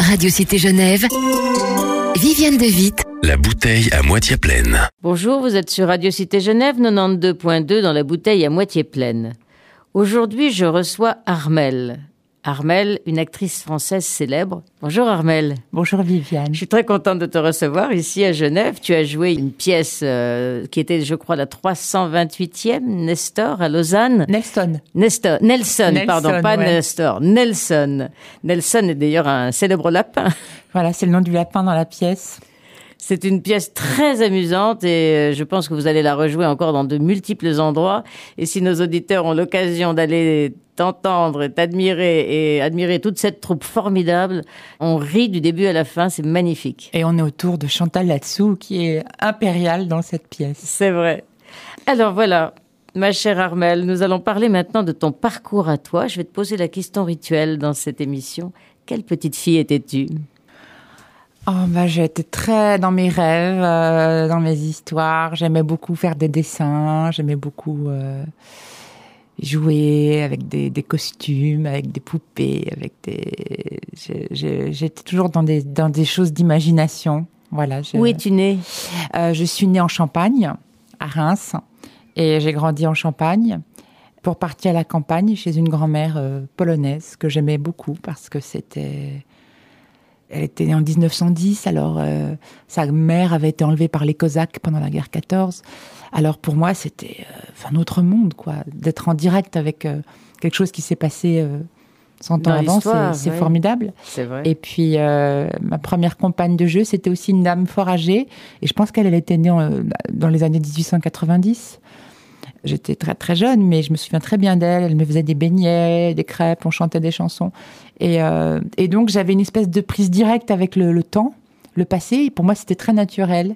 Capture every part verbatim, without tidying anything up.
Radio Cité Genève, Viviane de Witt. La bouteille à moitié pleine. Bonjour, vous êtes sur Radio Cité Genève, quatre-vingt-douze virgule deux dans la bouteille à moitié pleine. Aujourd'hui, je reçois Armelle. Armelle, une actrice française célèbre. Bonjour Armelle. Bonjour Viviane. Je suis très contente de te recevoir ici à Genève. Tu as joué une pièce euh, qui était, je crois, la trois cent vingt-huitième, Nestor, à Lausanne. Nelson. Nestor, Nelson, Nelson, pardon, pas ouais. Nestor, Nelson. Nelson est d'ailleurs un célèbre lapin. Voilà, c'est le nom du lapin dans la pièce. C'est une pièce très amusante et je pense que vous allez la rejouer encore dans de multiples endroits. Et si nos auditeurs ont l'occasion d'aller t'entendre, t'admirer et admirer toute cette troupe formidable, on rit du début à la fin, c'est magnifique. Et on est autour de Chantal Latsou qui est impériale dans cette pièce. C'est vrai. Alors voilà, ma chère Armelle, nous allons parler maintenant de ton parcours à toi. Je vais te poser la question rituelle dans cette émission. Quelle petite fille étais-tu ? Oh, bah, j'étais très dans mes rêves, euh, dans mes histoires. J'aimais beaucoup faire des dessins. J'aimais beaucoup euh, jouer avec des, des costumes, avec des poupées, avec des. J'ai, j'ai, j'étais toujours dans des dans des choses d'imagination. Voilà. Je... Où es-tu née ? euh, Je suis née en Champagne, à Reims, et j'ai grandi en Champagne. Pour partir à la campagne chez une grand-mère euh, polonaise que j'aimais beaucoup parce que c'était. Elle était née en dix-neuf cent dix, alors euh, sa mère avait été enlevée par les Cosaques pendant la guerre quatorze. Alors pour moi, c'était euh, un autre monde, quoi. D'être en direct avec euh, quelque chose qui s'est passé euh, cent ans avant, c'est, c'est ouais. formidable. C'est vrai. Et puis, euh, ma première compagne de jeu, c'était aussi une dame fort âgée. Et je pense qu'elle elle était née en, dans les années dix-huit cent quatre-vingt-dix. J'étais très très jeune, mais je me souviens très bien d'elle. Elle me faisait des beignets, des crêpes, on chantait des chansons. Et, euh, et donc, j'avais une espèce de prise directe avec le, le temps, le passé. Et pour moi, c'était très naturel.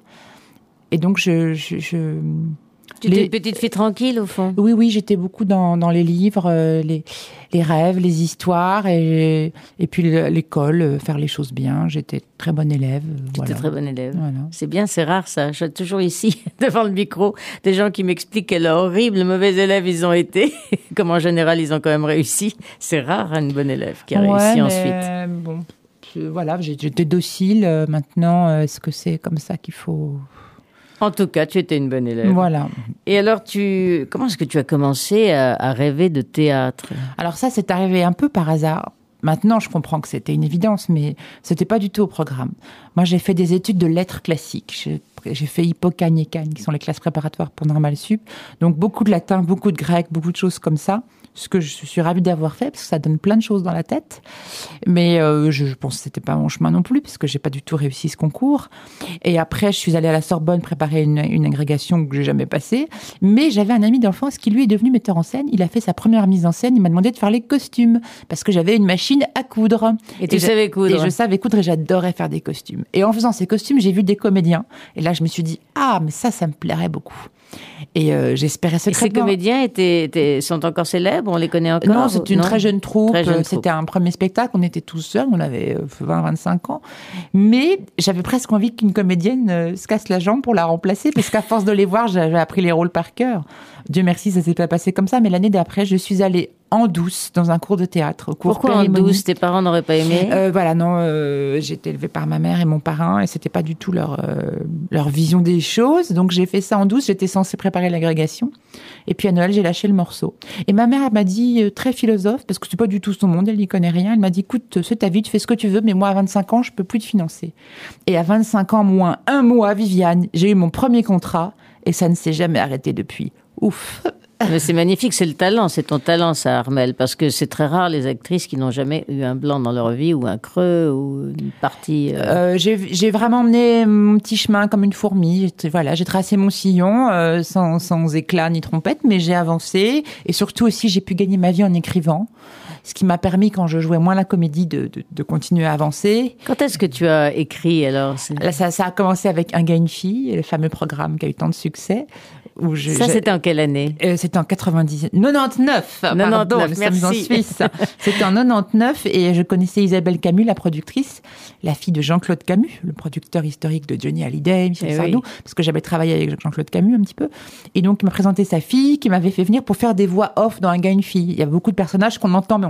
Et donc, je... je, je tu étais les... une petite fille tranquille, au fond ? Oui, oui, j'étais beaucoup dans, dans les livres, euh, les, les rêves, les histoires, et, et puis l'école, euh, faire les choses bien. J'étais très bonne élève. Euh, tu voilà. étais très bonne élève. Voilà. C'est bien, c'est rare ça. Je suis toujours ici, devant le micro, des gens qui m'expliquent quels horribles mauvais élèves ils ont été, comme en général ils ont quand même réussi. C'est rare, hein, une bonne élève qui a ouais, réussi mais ensuite. Bon, je, voilà, j'étais docile. Euh, maintenant, est-ce que c'est comme ça qu'il faut... En tout cas, tu étais une bonne élève. Voilà. Et alors, tu, comment est-ce que tu as commencé à, à rêver de théâtre ? Alors ça, c'est arrivé un peu par hasard. Maintenant, je comprends que c'était une évidence, mais c'était pas du tout au programme. Moi, j'ai fait des études de lettres classiques. J'ai, j'ai fait Hippocagne et Cagne, qui sont les classes préparatoires pour Normal Sup. Donc, beaucoup de latin, beaucoup de grec, beaucoup de choses comme ça. Ce que je suis ravie d'avoir fait, parce que ça donne plein de choses dans la tête. Mais euh, je, je pense que c'était pas mon chemin non plus, parce que j'ai pas du tout réussi ce concours. Et après, je suis allée à la Sorbonne préparer une, une agrégation que j'ai jamais passée. Mais j'avais un ami d'enfance qui, lui, est devenu metteur en scène. Il a fait sa première mise en scène. Il m'a demandé de faire les costumes, parce que j'avais une machine à coudre. Et tu et savais coudre. Et je savais coudre et j'adorais faire des costumes. Et en faisant ces costumes, j'ai vu des comédiens. Et là, je me suis dit, ah, mais ça, ça me plairait beaucoup. Et euh, j'espérais secrètement. Et ces comédiens étaient, étaient, sont encore célèbres ? On les connaît encore ? Non, c'est une non très jeune troupe. Très jeune C'était troupe. un premier spectacle. On était tous seuls. On avait vingt à vingt-cinq ans. Mais j'avais presque envie qu'une comédienne euh, se casse la jambe pour la remplacer. Parce qu'à force de les voir, j'avais appris les rôles par cœur. Dieu merci, ça s'est pas passé comme ça. Mais l'année d'après, je suis allée en douce dans un cours de théâtre. Au cours Pourquoi en douce ? Tes parents n'auraient pas aimé ? euh, Voilà, non. Euh, j'ai été élevée par ma mère et mon parrain. Et c'était pas du tout leur, euh, leur vision des choses. Donc j'ai fait ça en douce. J'étais censée préparer l'agrégation. Et puis à Noël, j'ai lâché le morceau. Et ma mère m'a dit, euh, très philosophe, parce que c'est pas du tout son monde, elle n'y connaît rien. Elle m'a dit, écoute, c'est ta vie, tu fais ce que tu veux, mais moi, à vingt-cinq ans, je peux plus te financer. Et à vingt-cinq ans, moins un mois, Viviane, j'ai eu mon premier contrat et ça ne s'est jamais arrêté depuis. Ouf. Mais c'est magnifique, c'est le talent, c'est ton talent, ça, Armelle, parce que c'est très rare les actrices qui n'ont jamais eu un blanc dans leur vie ou un creux ou une partie. Euh... Euh, j'ai, j'ai vraiment mené mon petit chemin comme une fourmi. J'ai, voilà, j'ai tracé mon sillon euh, sans, sans éclat ni trompette, mais j'ai avancé et surtout aussi j'ai pu gagner ma vie en écrivant. Ce qui m'a permis, quand je jouais moins la comédie, de, de, de continuer à avancer. Quand est-ce que tu as écrit, alors ? Là, ça, ça a commencé avec Un gars, une fille, le fameux programme qui a eu tant de succès. Où je, ça, c'était en quelle année ? euh, C'était en quatre-vingt-dix... quatre-vingt-dix-neuf, pardon, nous merci. sommes en Suisse. C'était en quatre-vingt-dix-neuf et je connaissais Isabelle Camus, la productrice, la fille de Jean-Claude Camus, le producteur historique de Johnny Hallyday, Michel et Sardou, oui. Parce que j'avais travaillé avec Jean-Claude Camus un petit peu. Et donc, il m'a présenté sa fille qui m'avait fait venir pour faire des voix off dans Un gars, une fille. Il y a beaucoup de personnages qu'on entend mais on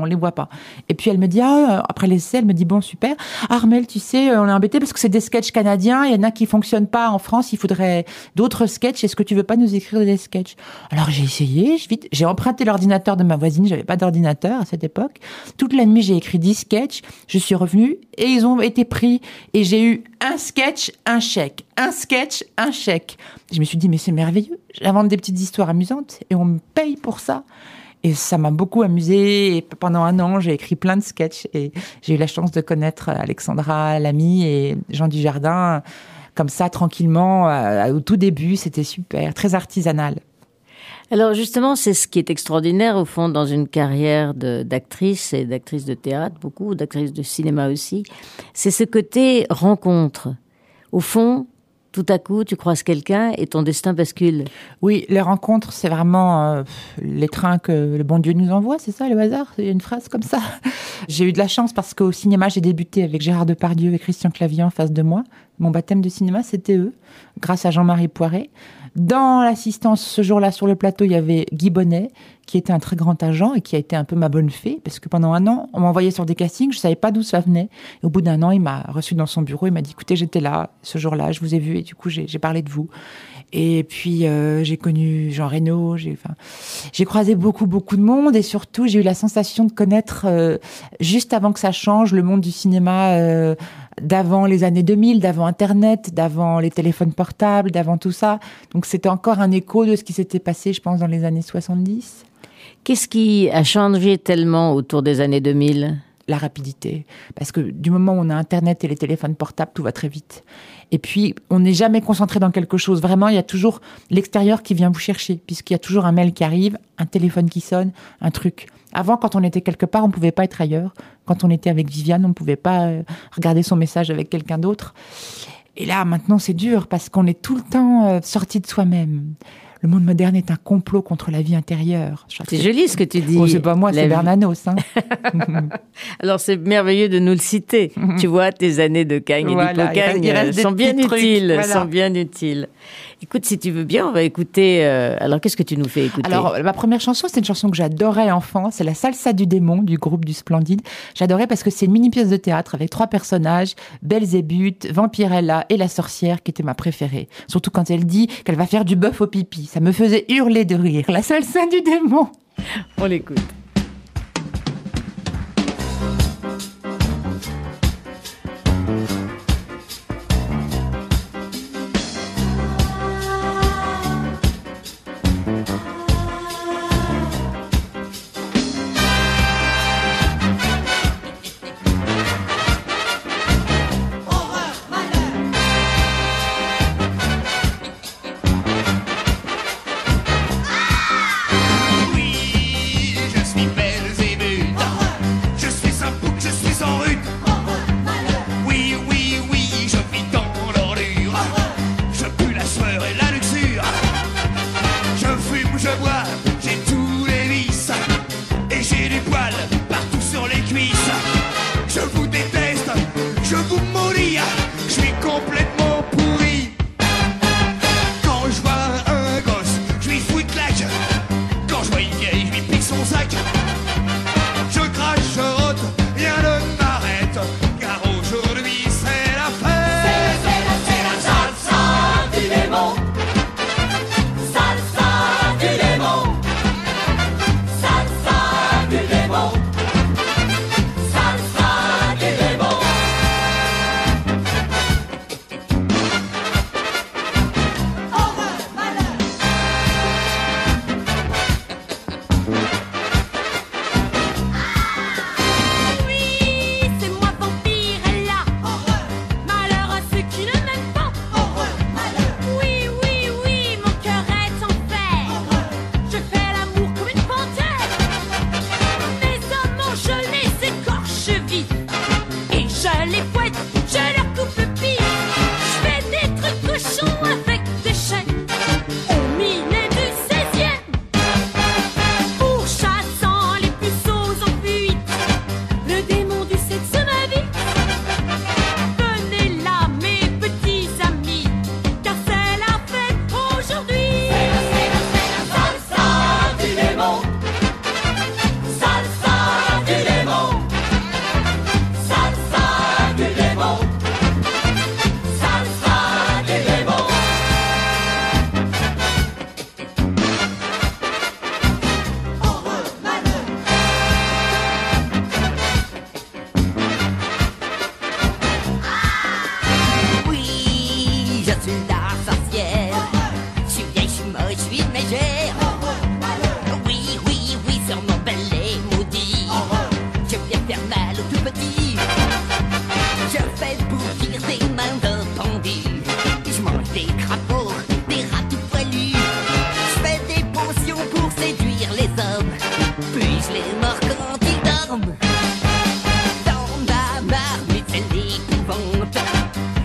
on les voit pas. Et puis elle me dit, ah, après l'essai, elle me dit, bon, super. Armelle, tu sais, on est embêté parce que c'est des sketchs canadiens, il y en a qui fonctionnent pas en France, il faudrait d'autres sketchs, est-ce que tu veux pas nous écrire des sketchs? Alors j'ai essayé, vite, j'ai emprunté l'ordinateur de ma voisine, j'avais pas d'ordinateur à cette époque. Toute la nuit, j'ai écrit dix sketchs, je suis revenue et ils ont été pris et j'ai eu un sketch, un chèque, un sketch, un chèque. Je me suis dit, mais c'est merveilleux, j'invente des petites histoires amusantes et on me paye pour ça. Et ça m'a beaucoup amusée. Et pendant un an, j'ai écrit plein de sketchs et j'ai eu la chance de connaître Alexandra Lamy et Jean Dujardin comme ça, tranquillement, au tout début. C'était super, très artisanal. Alors justement, c'est ce qui est extraordinaire au fond dans une carrière de, d'actrice et d'actrice de théâtre, beaucoup, d'actrice de cinéma aussi. C'est ce côté rencontre. Au fond, tout à coup, tu croises quelqu'un et ton destin bascule. Oui, les rencontres, c'est vraiment euh, les trains que le bon Dieu nous envoie, c'est ça, le hasard? Il y a une phrase comme ça. J'ai eu de la chance parce qu'au cinéma, j'ai débuté avec Gérard Depardieu et Christian Clavier en face de moi. Mon baptême de cinéma, c'était eux, grâce à Jean-Marie Poiret. Dans l'assistance, ce jour-là, sur le plateau, il y avait Guy Bonnet, qui était un très grand agent et qui a été un peu ma bonne fée, parce que pendant un an, on m'envoyait sur des castings, je savais pas d'où ça venait. Et au bout d'un an, il m'a reçu dans son bureau, il m'a dit, écoutez, j'étais là, ce jour-là, je vous ai vu, et du coup, j'ai, j'ai parlé de vous. Et puis, euh, j'ai connu Jean Reno, j'ai, enfin, j'ai croisé beaucoup, beaucoup de monde, et surtout, j'ai eu la sensation de connaître, euh, juste avant que ça change, le monde du cinéma, euh, d'avant les années deux mille, d'avant Internet, d'avant les téléphones portables, d'avant tout ça. Donc c'était encore un écho de ce qui s'était passé, je pense, dans les années soixante-dix. Qu'est-ce qui a changé tellement autour des années deux mille ? La rapidité. Parce que du moment où on a Internet et les téléphones portables, tout va très vite. Et puis, on n'est jamais concentré dans quelque chose. Vraiment, il y a toujours l'extérieur qui vient vous chercher, puisqu'il y a toujours un mail qui arrive, un téléphone qui sonne, un truc. Avant, quand on était quelque part, on ne pouvait pas être ailleurs. Quand on était avec Viviane, on ne pouvait pas regarder son message avec quelqu'un d'autre. Et là, maintenant, c'est dur, parce qu'on est tout le temps sorti de soi-même. Le monde moderne est un complot contre la vie intérieure. C'est joli ce que tu dis. Oh, c'est pas moi, c'est Bernanos. Hein. Alors, c'est merveilleux de nous le citer. Tu vois, tes années de Cagne et voilà, d'Hippocagne il sont bien utiles. Voilà. sont bien utiles. Écoute, si tu veux bien, on va écouter... Euh, alors, qu'est-ce que tu nous fais écouter ? Alors, ma première chanson, c'est une chanson que j'adorais enfant. C'est la Salsa du démon du groupe du Splendide. J'adorais parce que c'est une mini-pièce de théâtre avec trois personnages, Belzébuth, Vampirella et la sorcière, qui était ma préférée. Surtout quand elle dit qu'elle va faire du bœuf au pipi. Ça me faisait hurler de rire. La Salsa du démon. On l'écoute.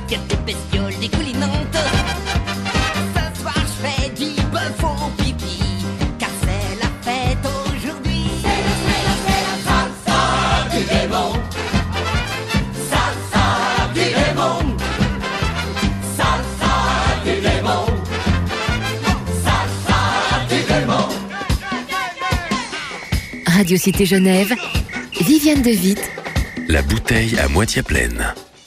qu'il y a des bestioles dégoulinantes. Ce soir je fais du bœuf au pipi, car c'est la fête aujourd'hui. C'est la, c'est la, c'est la salsa du démon. Salsa du démon. Salsa du démon. Salsa du démon. Radio Cité Genève, Viviane de Witt. La bouteille à moitié pleine.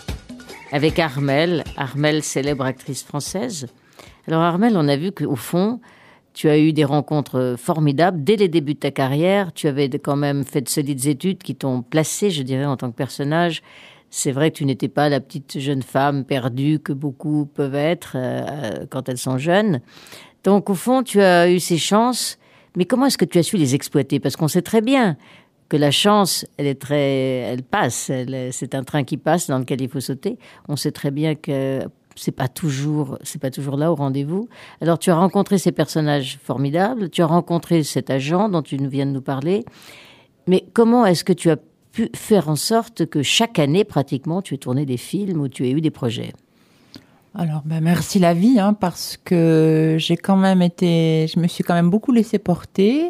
Avec Armelle, Armelle, célèbre actrice française. Alors Armelle, on a vu qu'au fond, tu as eu des rencontres formidables. Dès les débuts de ta carrière, tu avais quand même fait de solides études qui t'ont placé, je dirais, en tant que personnage. C'est vrai que tu n'étais pas la petite jeune femme perdue que beaucoup peuvent être euh, quand elles sont jeunes. Donc au fond, tu as eu ces chances. Mais comment est-ce que tu as su les exploiter? Parce qu'on sait très bien que la chance, elle est très, elle passe. Elle, c'est un train qui passe dans lequel il faut sauter. On sait très bien que c'est pas toujours, c'est pas toujours là au rendez-vous. Alors tu as rencontré ces personnages formidables. Tu as rencontré cet agent dont tu viens de nous parler. Mais comment est-ce que tu as pu faire en sorte que chaque année, pratiquement, tu aies tourné des films ou tu aies eu des projets? Alors, ben merci la vie, hein, parce que j'ai quand même été, je me suis quand même beaucoup laissée porter.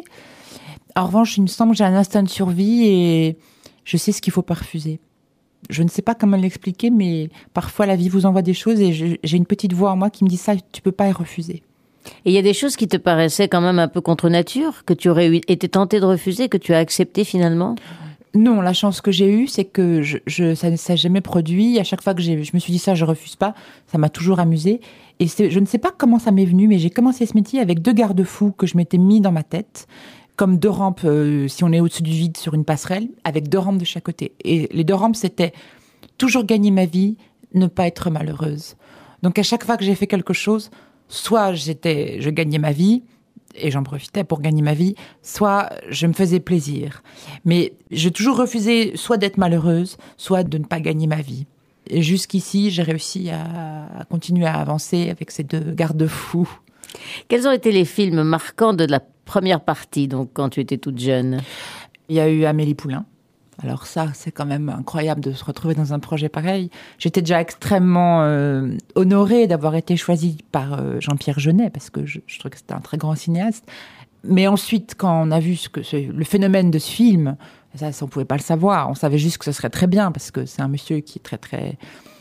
En revanche, il me semble que j'ai un instinct de survie et je sais ce qu'il faut pas refuser. Je ne sais pas comment l'expliquer, mais parfois la vie vous envoie des choses et je, j'ai une petite voix en moi qui me dit ça, tu peux pas y refuser. Et il y a des choses qui te paraissaient quand même un peu contre nature, que tu aurais eu, été tenté de refuser, que tu as accepté finalement? Non, la chance que j'ai eue, c'est que je, je, ça ne s'est jamais produit. À chaque fois que j'ai, je me suis dit ça, je refuse pas. Ça m'a toujours amusée. Et c'est, je ne sais pas comment ça m'est venu, mais j'ai commencé ce métier avec deux garde-fous que je m'étais mis dans ma tête. Comme deux rampes, euh, si on est au-dessus du vide sur une passerelle, avec deux rampes de chaque côté. Et les deux rampes, c'était toujours gagner ma vie, ne pas être malheureuse. Donc à chaque fois que j'ai fait quelque chose, soit j'étais, je gagnais ma vie, et j'en profitais pour gagner ma vie, soit je me faisais plaisir. Mais j'ai toujours refusé soit d'être malheureuse, soit de ne pas gagner ma vie. Et jusqu'ici, j'ai réussi à, à continuer à avancer avec ces deux garde-fous. Quels ont été les films marquants de la première partie, donc quand tu étais toute jeune? Il y a eu Amélie Poulain. Alors ça, c'est quand même incroyable de se retrouver dans un projet pareil. J'étais déjà extrêmement euh, honorée d'avoir été choisie par euh, Jean-Pierre Jeunet, parce que je, je trouve que c'était un très grand cinéaste. Mais ensuite, quand on a vu ce que, ce, le phénomène de ce film, ça, ça, on pouvait pas le savoir. On savait juste que ce serait très bien, parce que c'est un monsieur qui est très, très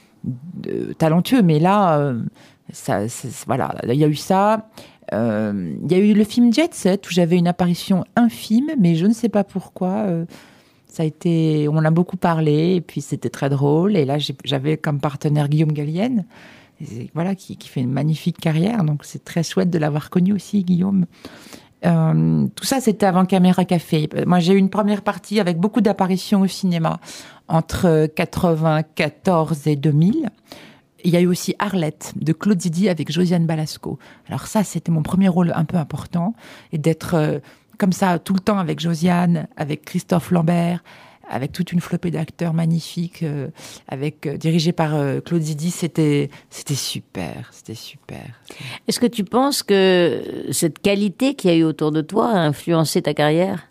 euh, talentueux. Mais là, euh, ça, voilà, il y a eu ça. Euh, il y a eu le film Jet Set, où j'avais une apparition infime, mais je ne sais pas pourquoi... Euh, Ça a été, on en a beaucoup parlé, et puis c'était très drôle. Et là, j'ai, j'avais comme partenaire Guillaume Gallienne, et voilà, qui, qui fait une magnifique carrière. Donc, c'est très chouette de l'avoir connu aussi, Guillaume. Euh, tout ça, c'était avant Caméra Café. Moi, j'ai eu une première partie avec beaucoup d'apparitions au cinéma entre quatre-vingt-quatorze et deux mille. Il y a eu aussi Arlette de Claude Zidi avec Josiane Balasco. Alors ça, c'était mon premier rôle un peu important, et d'être euh, comme ça tout le temps avec Josiane, avec Christophe Lambert, avec toute une flopée d'acteurs magnifiques, euh, avec euh, dirigé par euh, Claude Zidi, c'était c'était super, c'était super. Est-ce que tu penses que cette qualité qu'il y a eu autour de toi a influencé ta carrière?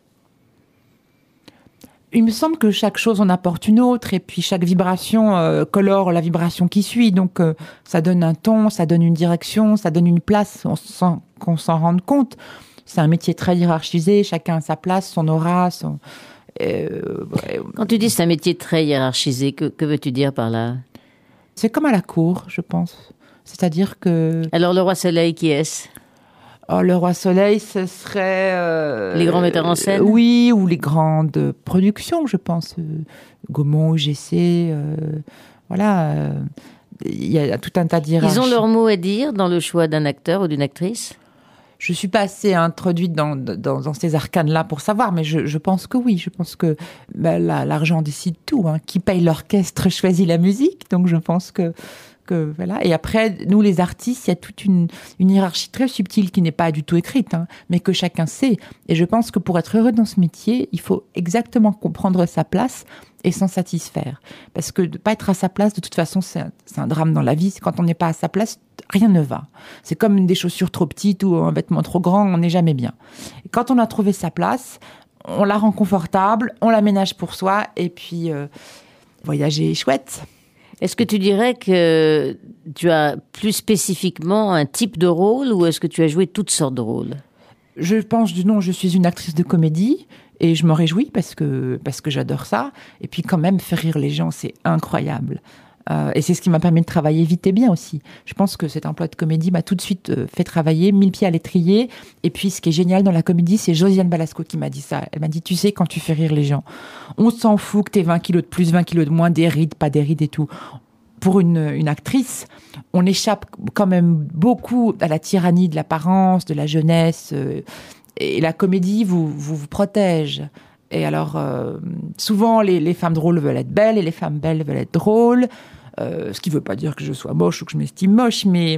Il me semble que chaque chose en apporte une autre, et puis chaque vibration euh, colore la vibration qui suit. Donc euh, ça donne un ton, ça donne une direction, ça donne une place, on sent qu'on s'en rende compte. C'est un métier très hiérarchisé, chacun a sa place, son aura, son... Euh, ouais. Quand tu dis c'est un métier très hiérarchisé, que, que veux-tu dire par là? C'est comme à la cour, je pense. C'est-à-dire que... Alors le Roi Soleil, qui est-ce? Oh, le Roi Soleil, ce serait... Euh, les grands metteurs en scène? euh, Oui, ou les grandes productions, je pense. Euh, Gaumont, G C, euh, voilà. Il euh, y a tout un tas d'hiérarchies. Ils ont leur mot à dire dans le choix d'un acteur ou d'une actrice? Je suis pas assez introduite dans, dans, dans ces arcanes-là pour savoir, mais je, je pense que oui. Je pense que bah, là, l'argent décide tout. Hein. Qui paye l'orchestre choisit la musique. Donc je pense que, que voilà. Et après, nous les artistes, il y a toute une, une hiérarchie très subtile qui n'est pas du tout écrite, hein, mais que chacun sait. Et je pense que pour être heureux dans ce métier, il faut exactement comprendre sa place et s'en satisfaire. Parce que de pas être à sa place, de toute façon, c'est un, c'est un drame dans la vie. C'est quand on n'est pas à sa place, rien ne va. C'est comme des chaussures trop petites ou un vêtement trop grand, on n'est jamais bien. Et quand on a trouvé sa place, on la rend confortable, on l'aménage pour soi, et puis euh, voyager est chouette. Est-ce que tu dirais que tu as plus spécifiquement un type de rôle ou est-ce que tu as joué toutes sortes de rôles? Je pense du non, je suis une actrice de comédie et je m'en réjouis parce que, parce que j'adore ça. Et puis quand même, faire rire les gens, c'est incroyable. Euh, et c'est ce qui m'a permis de travailler vite et bien aussi. Je pense que cet emploi de comédie m'a tout de suite euh, fait travailler, mille pieds à l'étrier. Et puis ce qui est génial dans la comédie, c'est Josiane Balasco qui m'a dit ça. Elle m'a dit, tu sais, quand tu fais rire les gens, on s'en fout que t'aies vingt kilos de plus, vingt kilos de moins, des rides, pas des rides et tout. Pour une, une actrice, on échappe quand même beaucoup à la tyrannie de l'apparence, de la jeunesse. Euh, et la comédie vous, vous, vous protège. Et alors, euh, souvent, les, les femmes drôles veulent être belles et les femmes belles veulent être drôles. Euh, ce qui ne veut pas dire que je sois moche ou que je m'estime moche, mais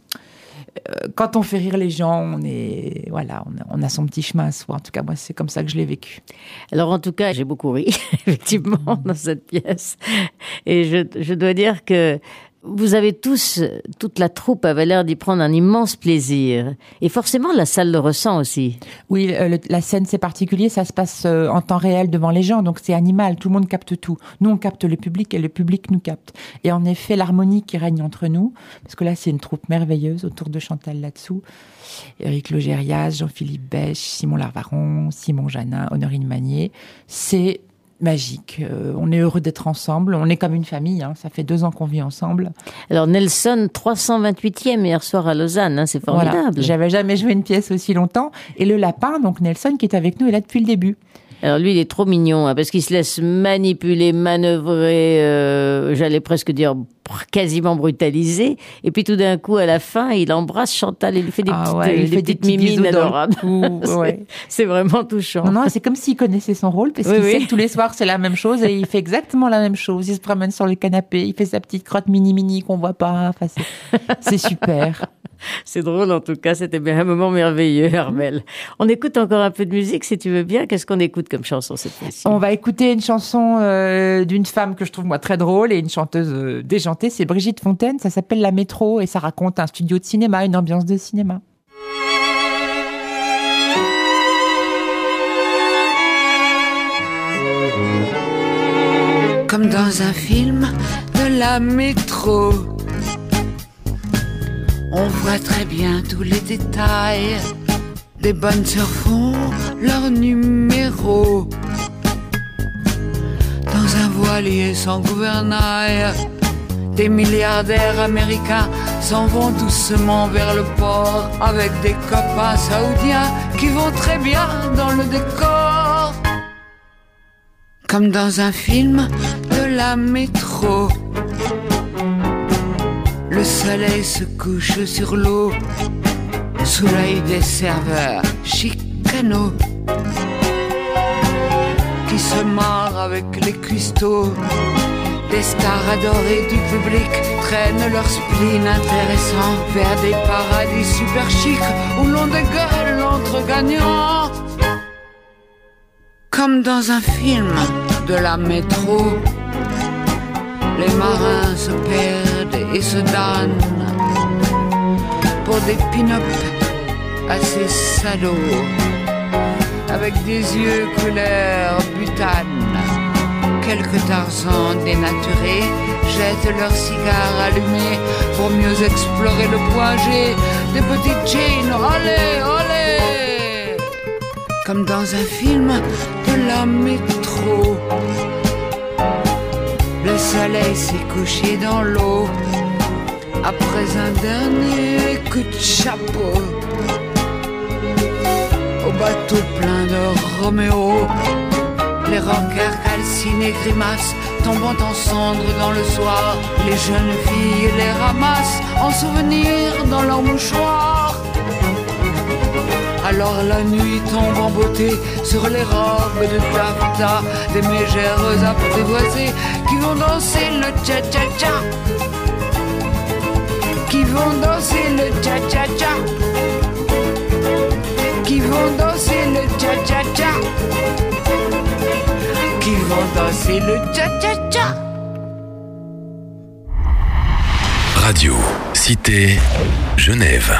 euh, quand on fait rire les gens, on est, voilà, on a, on a son petit chemin à soi. En tout cas, moi, c'est comme ça que je l'ai vécu. Alors, en tout cas, j'ai beaucoup ri, effectivement, dans cette pièce. Et je, je dois dire que vous avez tous, toute la troupe avait l'air d'y prendre un immense plaisir. Et forcément, la salle le ressent aussi. Oui, euh, le, la scène, c'est particulier. Ça se passe euh, en temps réel devant les gens. Donc, c'est animal. Tout le monde capte tout. Nous, on capte le public et le public nous capte. Et en effet, l'harmonie qui règne entre nous, parce que là, c'est une troupe merveilleuse autour de Chantal là-dessous. Éric Logérias, Jean-Philippe Bèche, Simon Larvaron, Simon Janin, Honorine Magnier. C'est magique. Euh, on est heureux d'être ensemble. On est comme une famille. Hein. Ça fait deux ans qu'on vit ensemble. Alors Nelson, trois cent vingt-huitième hier soir à Lausanne. Hein, c'est formidable. Voilà. J'avais jamais joué une pièce aussi longtemps. Et le lapin, donc Nelson, qui est avec nous, est là depuis le début. Alors lui, il est trop mignon, hein, parce qu'il se laisse manipuler, manœuvrer, euh, j'allais presque dire quasiment brutaliser. Et puis tout d'un coup, à la fin, il embrasse Chantal et lui fait des ah petites, ouais, des il fait petites des mimines adorables. c'est, ouais. c'est vraiment touchant. Non, non, c'est comme s'il connaissait son rôle, parce oui, qu'il oui. sait que tous les soirs, c'est la même chose, et il fait exactement la même chose. Il se promène sur le canapé, il fait sa petite crotte mini-mini qu'on voit pas. Enfin, c'est, c'est super. C'est drôle, en tout cas, c'était bien un moment merveilleux, Armelle. On écoute encore un peu de musique, si tu veux bien. Qu'est-ce qu'on écoute comme chanson cette fois-ci? On va écouter une chanson euh, d'une femme que je trouve, moi, très drôle et une chanteuse euh, déjantée. C'est Brigitte Fontaine, ça s'appelle La Métro et ça raconte un studio de cinéma, une ambiance de cinéma. Comme dans un film de la métro, on voit très bien tous les détails. Des bonnes sœurs font leur numéro dans un voilier sans gouvernail. Des milliardaires américains s'en vont doucement vers le port avec des copains saoudiens qui vont très bien dans le décor. Comme dans un film de la métro, le soleil se couche sur l'eau, sous l'œil des serveurs chicanos qui se marrent avec les cuistots. Des stars adorées du public traînent leur spleen intéressant vers des paradis super chics où l'on dégueule entre gagnants. Comme dans un film de la métro, les marins se perdent et se donnent pour des pin-up assez salauds, avec des yeux couleur butane. Quelques Tarzans dénaturés jettent leurs cigares allumés pour mieux explorer le point G des petites Jane. Olé, olé! Comme dans un film de la métro, le soleil s'est couché dans l'eau après un dernier coup de chapeau au bateau plein de Roméo. Les rockers calcinés grimacent, tombant en cendres dans le soir. Les jeunes filles les ramassent en souvenir dans leurs mouchoirs. Alors la nuit tombe en beauté sur les robes de taffetas des mégères apprivoisées qui vont danser le cha-cha-cha, qui vont danser le cha-cha-cha, qui vont danser le cha-cha-cha, qui vont danser le cha-cha-cha. Radio Cité Genève.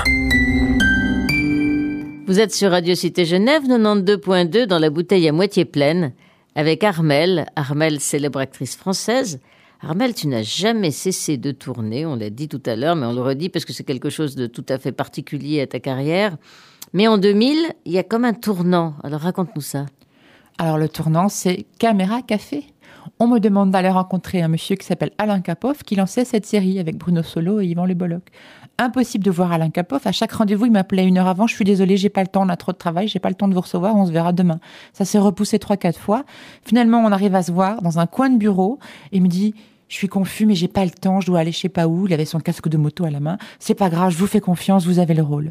Vous êtes sur Radio Cité Genève, quatre-vingt-douze point deux, dans la bouteille à moitié pleine, avec Armelle. Armelle, célèbre actrice française. Armelle, tu n'as jamais cessé de tourner, on l'a dit tout à l'heure, mais on le redit parce que c'est quelque chose de tout à fait particulier à ta carrière. Mais en deux mille, il y a comme un tournant. Alors raconte-nous ça. Alors le tournant, c'est Caméra Café. On me demande d'aller rencontrer un monsieur qui s'appelle Alain Capoff, qui lançait cette série avec Bruno Solo et Yvan Le Bolloc. Impossible de voir Alain Capoff. À chaque rendez-vous, il m'appelait une heure avant. Je suis désolée, j'ai pas le temps, on a trop de travail, j'ai pas le temps de vous recevoir, on se verra demain. Ça s'est repoussé trois, quatre fois. Finalement, on arrive à se voir dans un coin de bureau et il me dit, je suis confus, mais j'ai pas le temps, je dois aller je sais pas où. Il avait son casque de moto à la main. C'est pas grave, je vous fais confiance, vous avez le rôle.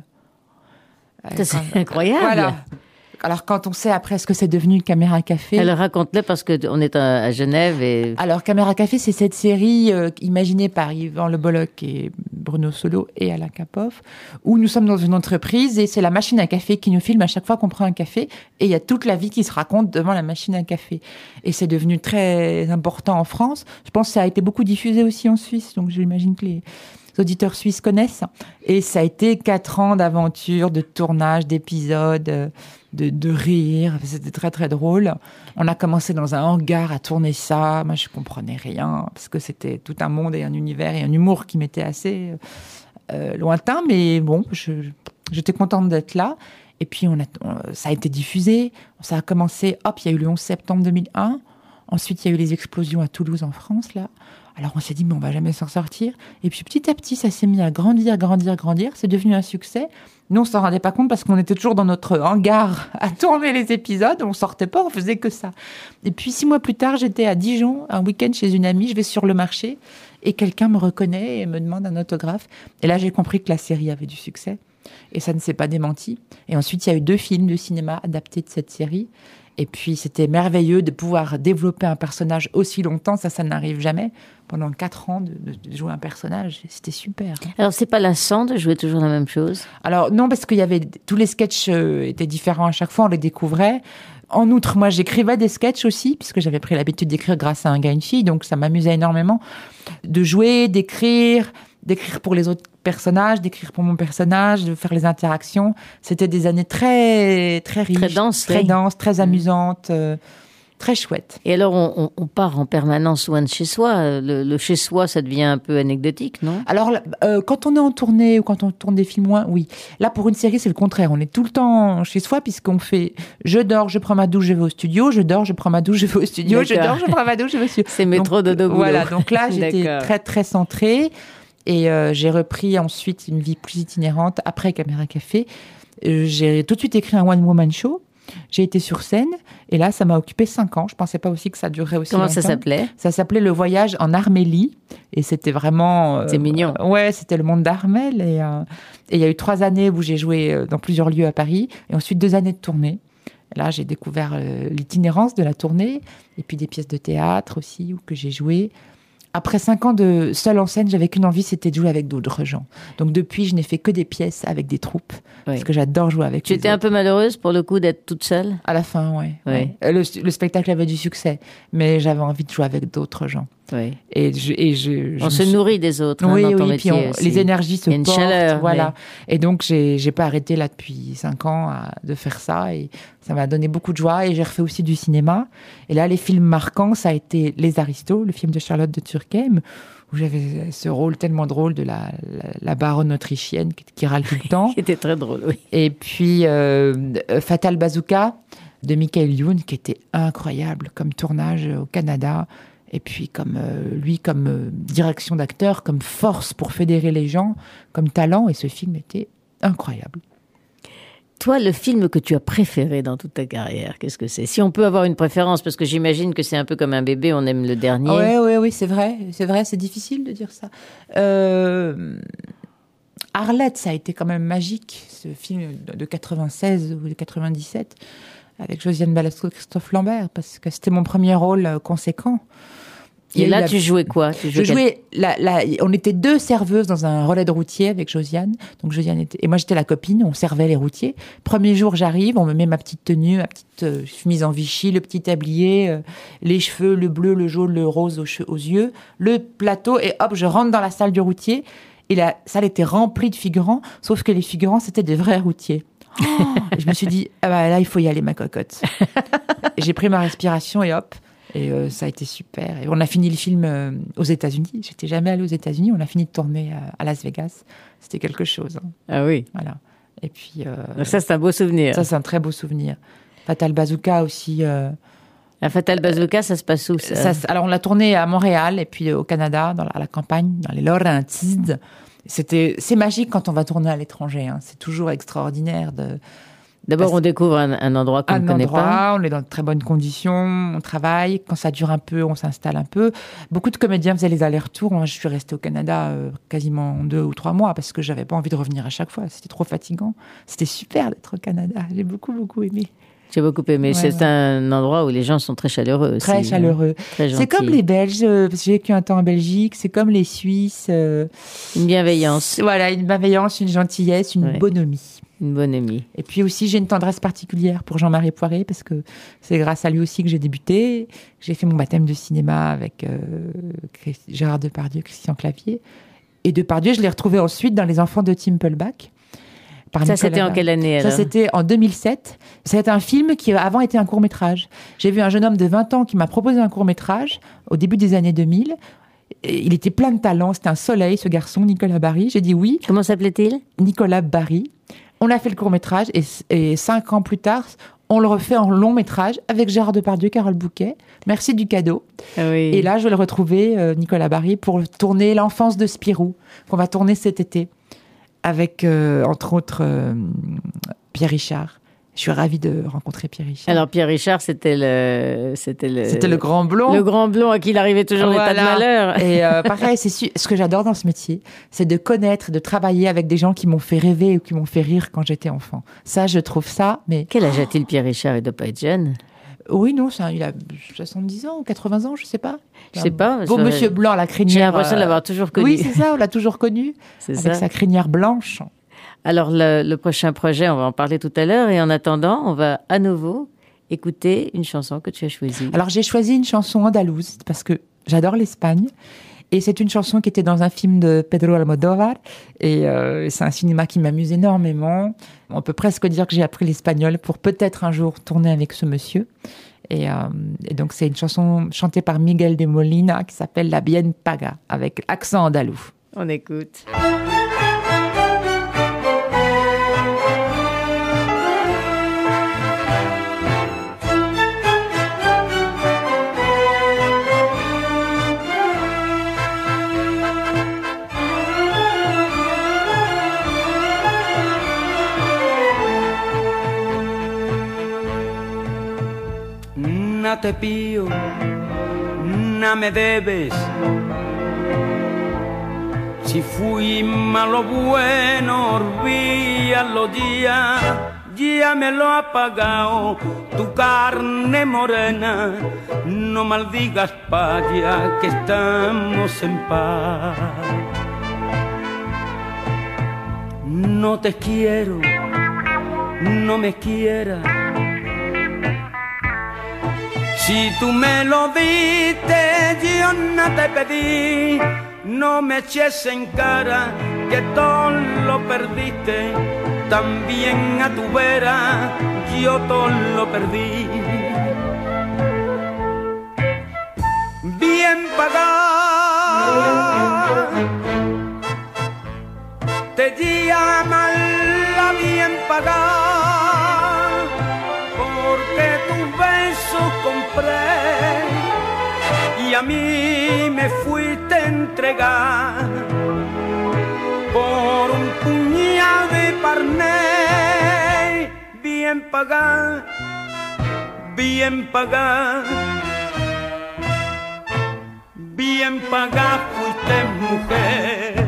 Ça, c'est quand... incroyable. Voilà. Alors, quand on sait après ce que c'est devenu Caméra Café... Alors, raconte-le parce qu'on est à Genève et... Alors, Caméra Café, c'est cette série euh, imaginée par Yvan Le Bolloc et Bruno Solo et Alain Capoff, où nous sommes dans une entreprise et c'est la machine à café qui nous filme à chaque fois qu'on prend un café et il y a toute la vie qui se raconte devant la machine à café. Et c'est devenu très important en France. Je pense que ça a été beaucoup diffusé aussi en Suisse, donc j'imagine que les... Les auditeurs suisses connaissent. Et ça a été quatre ans d'aventure, de tournage, d'épisodes, de, de rire. C'était très, très drôle. On a commencé dans un hangar à tourner ça. Moi, je comprenais rien parce que c'était tout un monde et un univers et un humour qui m'était assez euh, lointain. Mais bon, je, j'étais contente d'être là. Et puis, on a, on, ça a été diffusé. Ça a commencé, hop, il y a eu le onze septembre deux mille un. Ensuite, il y a eu les explosions à Toulouse, en France, là. Alors, on s'est dit, mais on va jamais s'en sortir. Et puis, petit à petit, ça s'est mis à grandir, grandir, grandir. C'est devenu un succès. Nous, on s'en rendait pas compte parce qu'on était toujours dans notre hangar à tourner les épisodes. On sortait pas, on faisait que ça. Et puis, six mois plus tard, j'étais à Dijon, un week-end chez une amie. Je vais sur le marché et quelqu'un me reconnaît et me demande un autographe. Et là, j'ai compris que la série avait du succès. Et ça ne s'est pas démenti. Et ensuite, il y a eu deux films de cinéma adaptés de cette série. Et puis, c'était merveilleux de pouvoir développer un personnage aussi longtemps. Ça, ça n'arrive jamais. Pendant quatre ans, de, de jouer un personnage, c'était super. Alors, c'est pas lassant de jouer toujours la même chose? Alors, non, parce qu'il y avait... Tous les sketchs euh, étaient différents à chaque fois, on les découvrait. En outre, moi, j'écrivais des sketchs aussi, puisque j'avais pris l'habitude d'écrire grâce à un gars et une fille. Donc, ça m'amusait énormément de jouer, d'écrire... d'écrire pour les autres personnages, d'écrire pour mon personnage, de faire les interactions. C'était des années très, très riches. Très denses. Très oui. denses, très amusantes, euh, très chouettes. Et alors, on, on, on part en permanence loin de chez soi. Le, le chez soi, ça devient un peu anecdotique, non? Alors, euh, quand on est en tournée ou quand on tourne des films loin, oui. Là, pour une série, c'est le contraire. On est tout le temps chez soi puisqu'on fait je dors, je prends ma douche, je vais au studio, je dors, je prends ma douche, je vais au studio, je dors, je prends ma douche, je vais au studio. C'est métro, dodo, boulot. Voilà, donc là, j'étais très, très centrée. Et euh, j'ai repris ensuite une vie plus itinérante après Caméra Café. Euh, j'ai tout de suite écrit un one-woman show. J'ai été sur scène. Et là, ça m'a occupé cinq ans. Je pensais pas aussi que ça durerait aussi Comment longtemps. ça s'appelait? Ça s'appelait Le Voyage en Armélie. Et c'était vraiment... Euh, C'est mignon. Euh, ouais, c'était le monde d'Armel. Et euh, et il y a eu trois années où j'ai joué dans plusieurs lieux à Paris. Et ensuite, deux années de tournée. Là, j'ai découvert euh, l'itinérance de la tournée. Et puis des pièces de théâtre aussi, où que j'ai joué. Après cinq ans de seule en scène, j'avais qu'une envie, c'était de jouer avec d'autres gens. Donc depuis, je n'ai fait que des pièces avec des troupes, oui. Parce que j'adore jouer avec Tu les étais autres. un peu malheureuse pour le coup d'être toute seule? À la fin, ouais. Oui. ouais. Le, le spectacle avait du succès, mais j'avais envie de jouer avec d'autres gens. Oui. Et je, et je, je on se suis... nourrit des autres oui, hein, dans ton oui, métier puis on, aussi. les énergies se Il y a une portent, chaleur, voilà. Oui. Et donc j'ai, j'ai pas arrêté là depuis cinq ans à, de faire ça, et ça m'a donné beaucoup de joie. Et j'ai refait aussi du cinéma. Et là, les films marquants, ça a été Les Aristos, le film de Charlotte de Turckheim, où j'avais ce rôle tellement drôle de la, la, la baronne autrichienne qui, qui râle tout le temps. Qui était très drôle, oui. Et puis euh, Fatal Bazooka de Michael Youn, qui était incroyable comme tournage au Canada. Et puis comme euh, lui, comme euh, direction d'acteur, comme force pour fédérer les gens, comme talent. Et ce film était incroyable. Toi, le film que tu as préféré dans toute ta carrière, qu'est-ce que c'est? Si on peut avoir une préférence, parce que j'imagine que c'est un peu comme un bébé, on aime le dernier. Oui, oui, oui, c'est vrai. C'est vrai, c'est difficile de dire ça. Euh... Arlette, ça a été quand même magique, ce film de quatre-vingt-seize ou de quatre-vingt-dix-sept, avec Josiane Balasco et Christophe Lambert, parce que c'était mon premier rôle conséquent. Et là, la... tu jouais quoi? Tu jouais Je jouais. La, la, on était deux serveuses dans un relais de routier avec Josiane. Donc Josiane était et moi j'étais la copine. On servait les routiers. Premier jour, j'arrive, on me met ma petite tenue, ma petite euh, chemise en Vichy, le petit tablier, euh, les cheveux, le bleu, le jaune, le rose aux, che- aux yeux, le plateau et hop, je rentre dans la salle du routier. Et la salle était remplie de figurants, sauf que les figurants c'était des vrais routiers. Oh, et je me suis dit ah bah là il faut y aller ma cocotte. Et j'ai pris ma respiration et hop. Et euh, ça a été super. Et on a fini le film euh, aux États-Unis. J'étais jamais allée aux États-Unis. On a fini de tourner à, à Las Vegas. C'était quelque chose. Hein. Ah oui. Voilà. Et puis. Euh, Donc ça, c'est un beau souvenir. Ça, c'est un très beau souvenir. Fatal Bazooka aussi. Euh, La Fatal Bazooka, ça se passe où ça, ça Alors, on l'a tourné à Montréal et puis au Canada, dans la, à la campagne, dans les Laurentides. C'était, c'est magique quand on va tourner à l'étranger. Hein. C'est toujours extraordinaire de. D'abord, Parce... on découvre un, un endroit qu'on ne connaît endroit, pas. On est dans de très bonnes conditions, on travaille. Quand ça dure un peu, on s'installe un peu. Beaucoup de comédiens faisaient les allers-retours. Moi, je suis restée au Canada euh, quasiment deux ou trois mois parce que j'avais pas envie de revenir à chaque fois. C'était trop fatigant. C'était super d'être au Canada. J'ai beaucoup, beaucoup aimé. J'ai beaucoup aimé. Ouais, c'est ouais. un endroit où les gens sont très chaleureux. Très aussi, chaleureux. Très gentils. C'est comme les Belges, euh, parce que j'ai vécu un temps en Belgique. C'est comme les Suisses. Euh, une bienveillance. Voilà, une bienveillance, une gentillesse, une ouais. bonhomie. Une bonne amie. Et puis aussi, j'ai une tendresse particulière pour Jean-Marie Poiré, parce que c'est grâce à lui aussi que j'ai débuté. J'ai fait mon baptême de cinéma avec euh, Gérard Depardieu, Christian Clavier. Et Depardieu, je l'ai retrouvé ensuite dans Les Enfants de Timpleback. Par ça, Nicolas c'était en quelle année alors ? Ça, c'était en deux mille sept. C'était un film qui, avant, était un court-métrage. J'ai vu un jeune homme de vingt ans qui m'a proposé un court-métrage au début des années deux mille. Et il était plein de talent. C'était un soleil, ce garçon, Nicolas Barry. J'ai dit oui. Comment s'appelait-il ? Nicolas Barry. On a fait le court-métrage et, et cinq ans plus tard, on le refait en long-métrage avec Gérard Depardieu, Carole Bouquet. Merci du cadeau. Ah oui. Et là, je vais le retrouver, euh, Nicolas Barry, pour tourner L'enfance de Spirou, qu'on va tourner cet été, avec, euh, entre autres, euh, Pierre Richard. Je suis ravie de rencontrer Pierre Richard. Alors, Pierre Richard, c'était le... C'était le, c'était le grand blond. Le grand blond à qui il arrivait toujours voilà. des tas de malheurs. Et euh, pareil, c'est su- ce que j'adore dans ce métier, c'est de connaître, de travailler avec des gens qui m'ont fait rêver ou qui m'ont fait rire quand j'étais enfant. Ça, je trouve ça, mais... Quel âge a-t-il, Pierre Richard ? Il ne doit pas être jeune. Oui, non, c'est un, il a soixante-dix ans ou quatre-vingts ans, je ne sais pas. Je ne sais pas. Beau monsieur blanc, la crinière... J'ai l'impression euh... de l'avoir toujours connu. Oui, c'est ça, on l'a toujours connu. C'est avec ça. sa crinière blanche. Alors, le, le prochain projet, on va en parler tout à l'heure. Et en attendant, on va à nouveau écouter une chanson que tu as choisie. Alors, j'ai choisi une chanson andalouse parce que j'adore l'Espagne. Et c'est une chanson qui était dans un film de Pedro Almodóvar. Et euh, c'est un cinéma qui m'amuse énormément. On peut presque dire que j'ai appris l'espagnol pour peut-être un jour tourner avec ce monsieur. Et, euh, et donc, c'est une chanson chantée par Miguel de Molina qui s'appelle La Bien Paga, avec accent andalou. On écoute. Na te pío, na me debes. Si fui malo bueno, olvídalo ya, ya me lo ha pagado tu carne morena. No maldigas, paya, que estamos en paz. No te quiero, no me quieras. Si tú me lo diste, yo no te pedí. No me eches en cara que todo lo perdiste. También a tu vera yo todo lo perdí. Bien pagada te llama la bien pagada, porque tus besos compré y a mí me fuiste a entregar por un puñado de parné. Bien pagada, bien pagada, bien pagada fuiste mujer.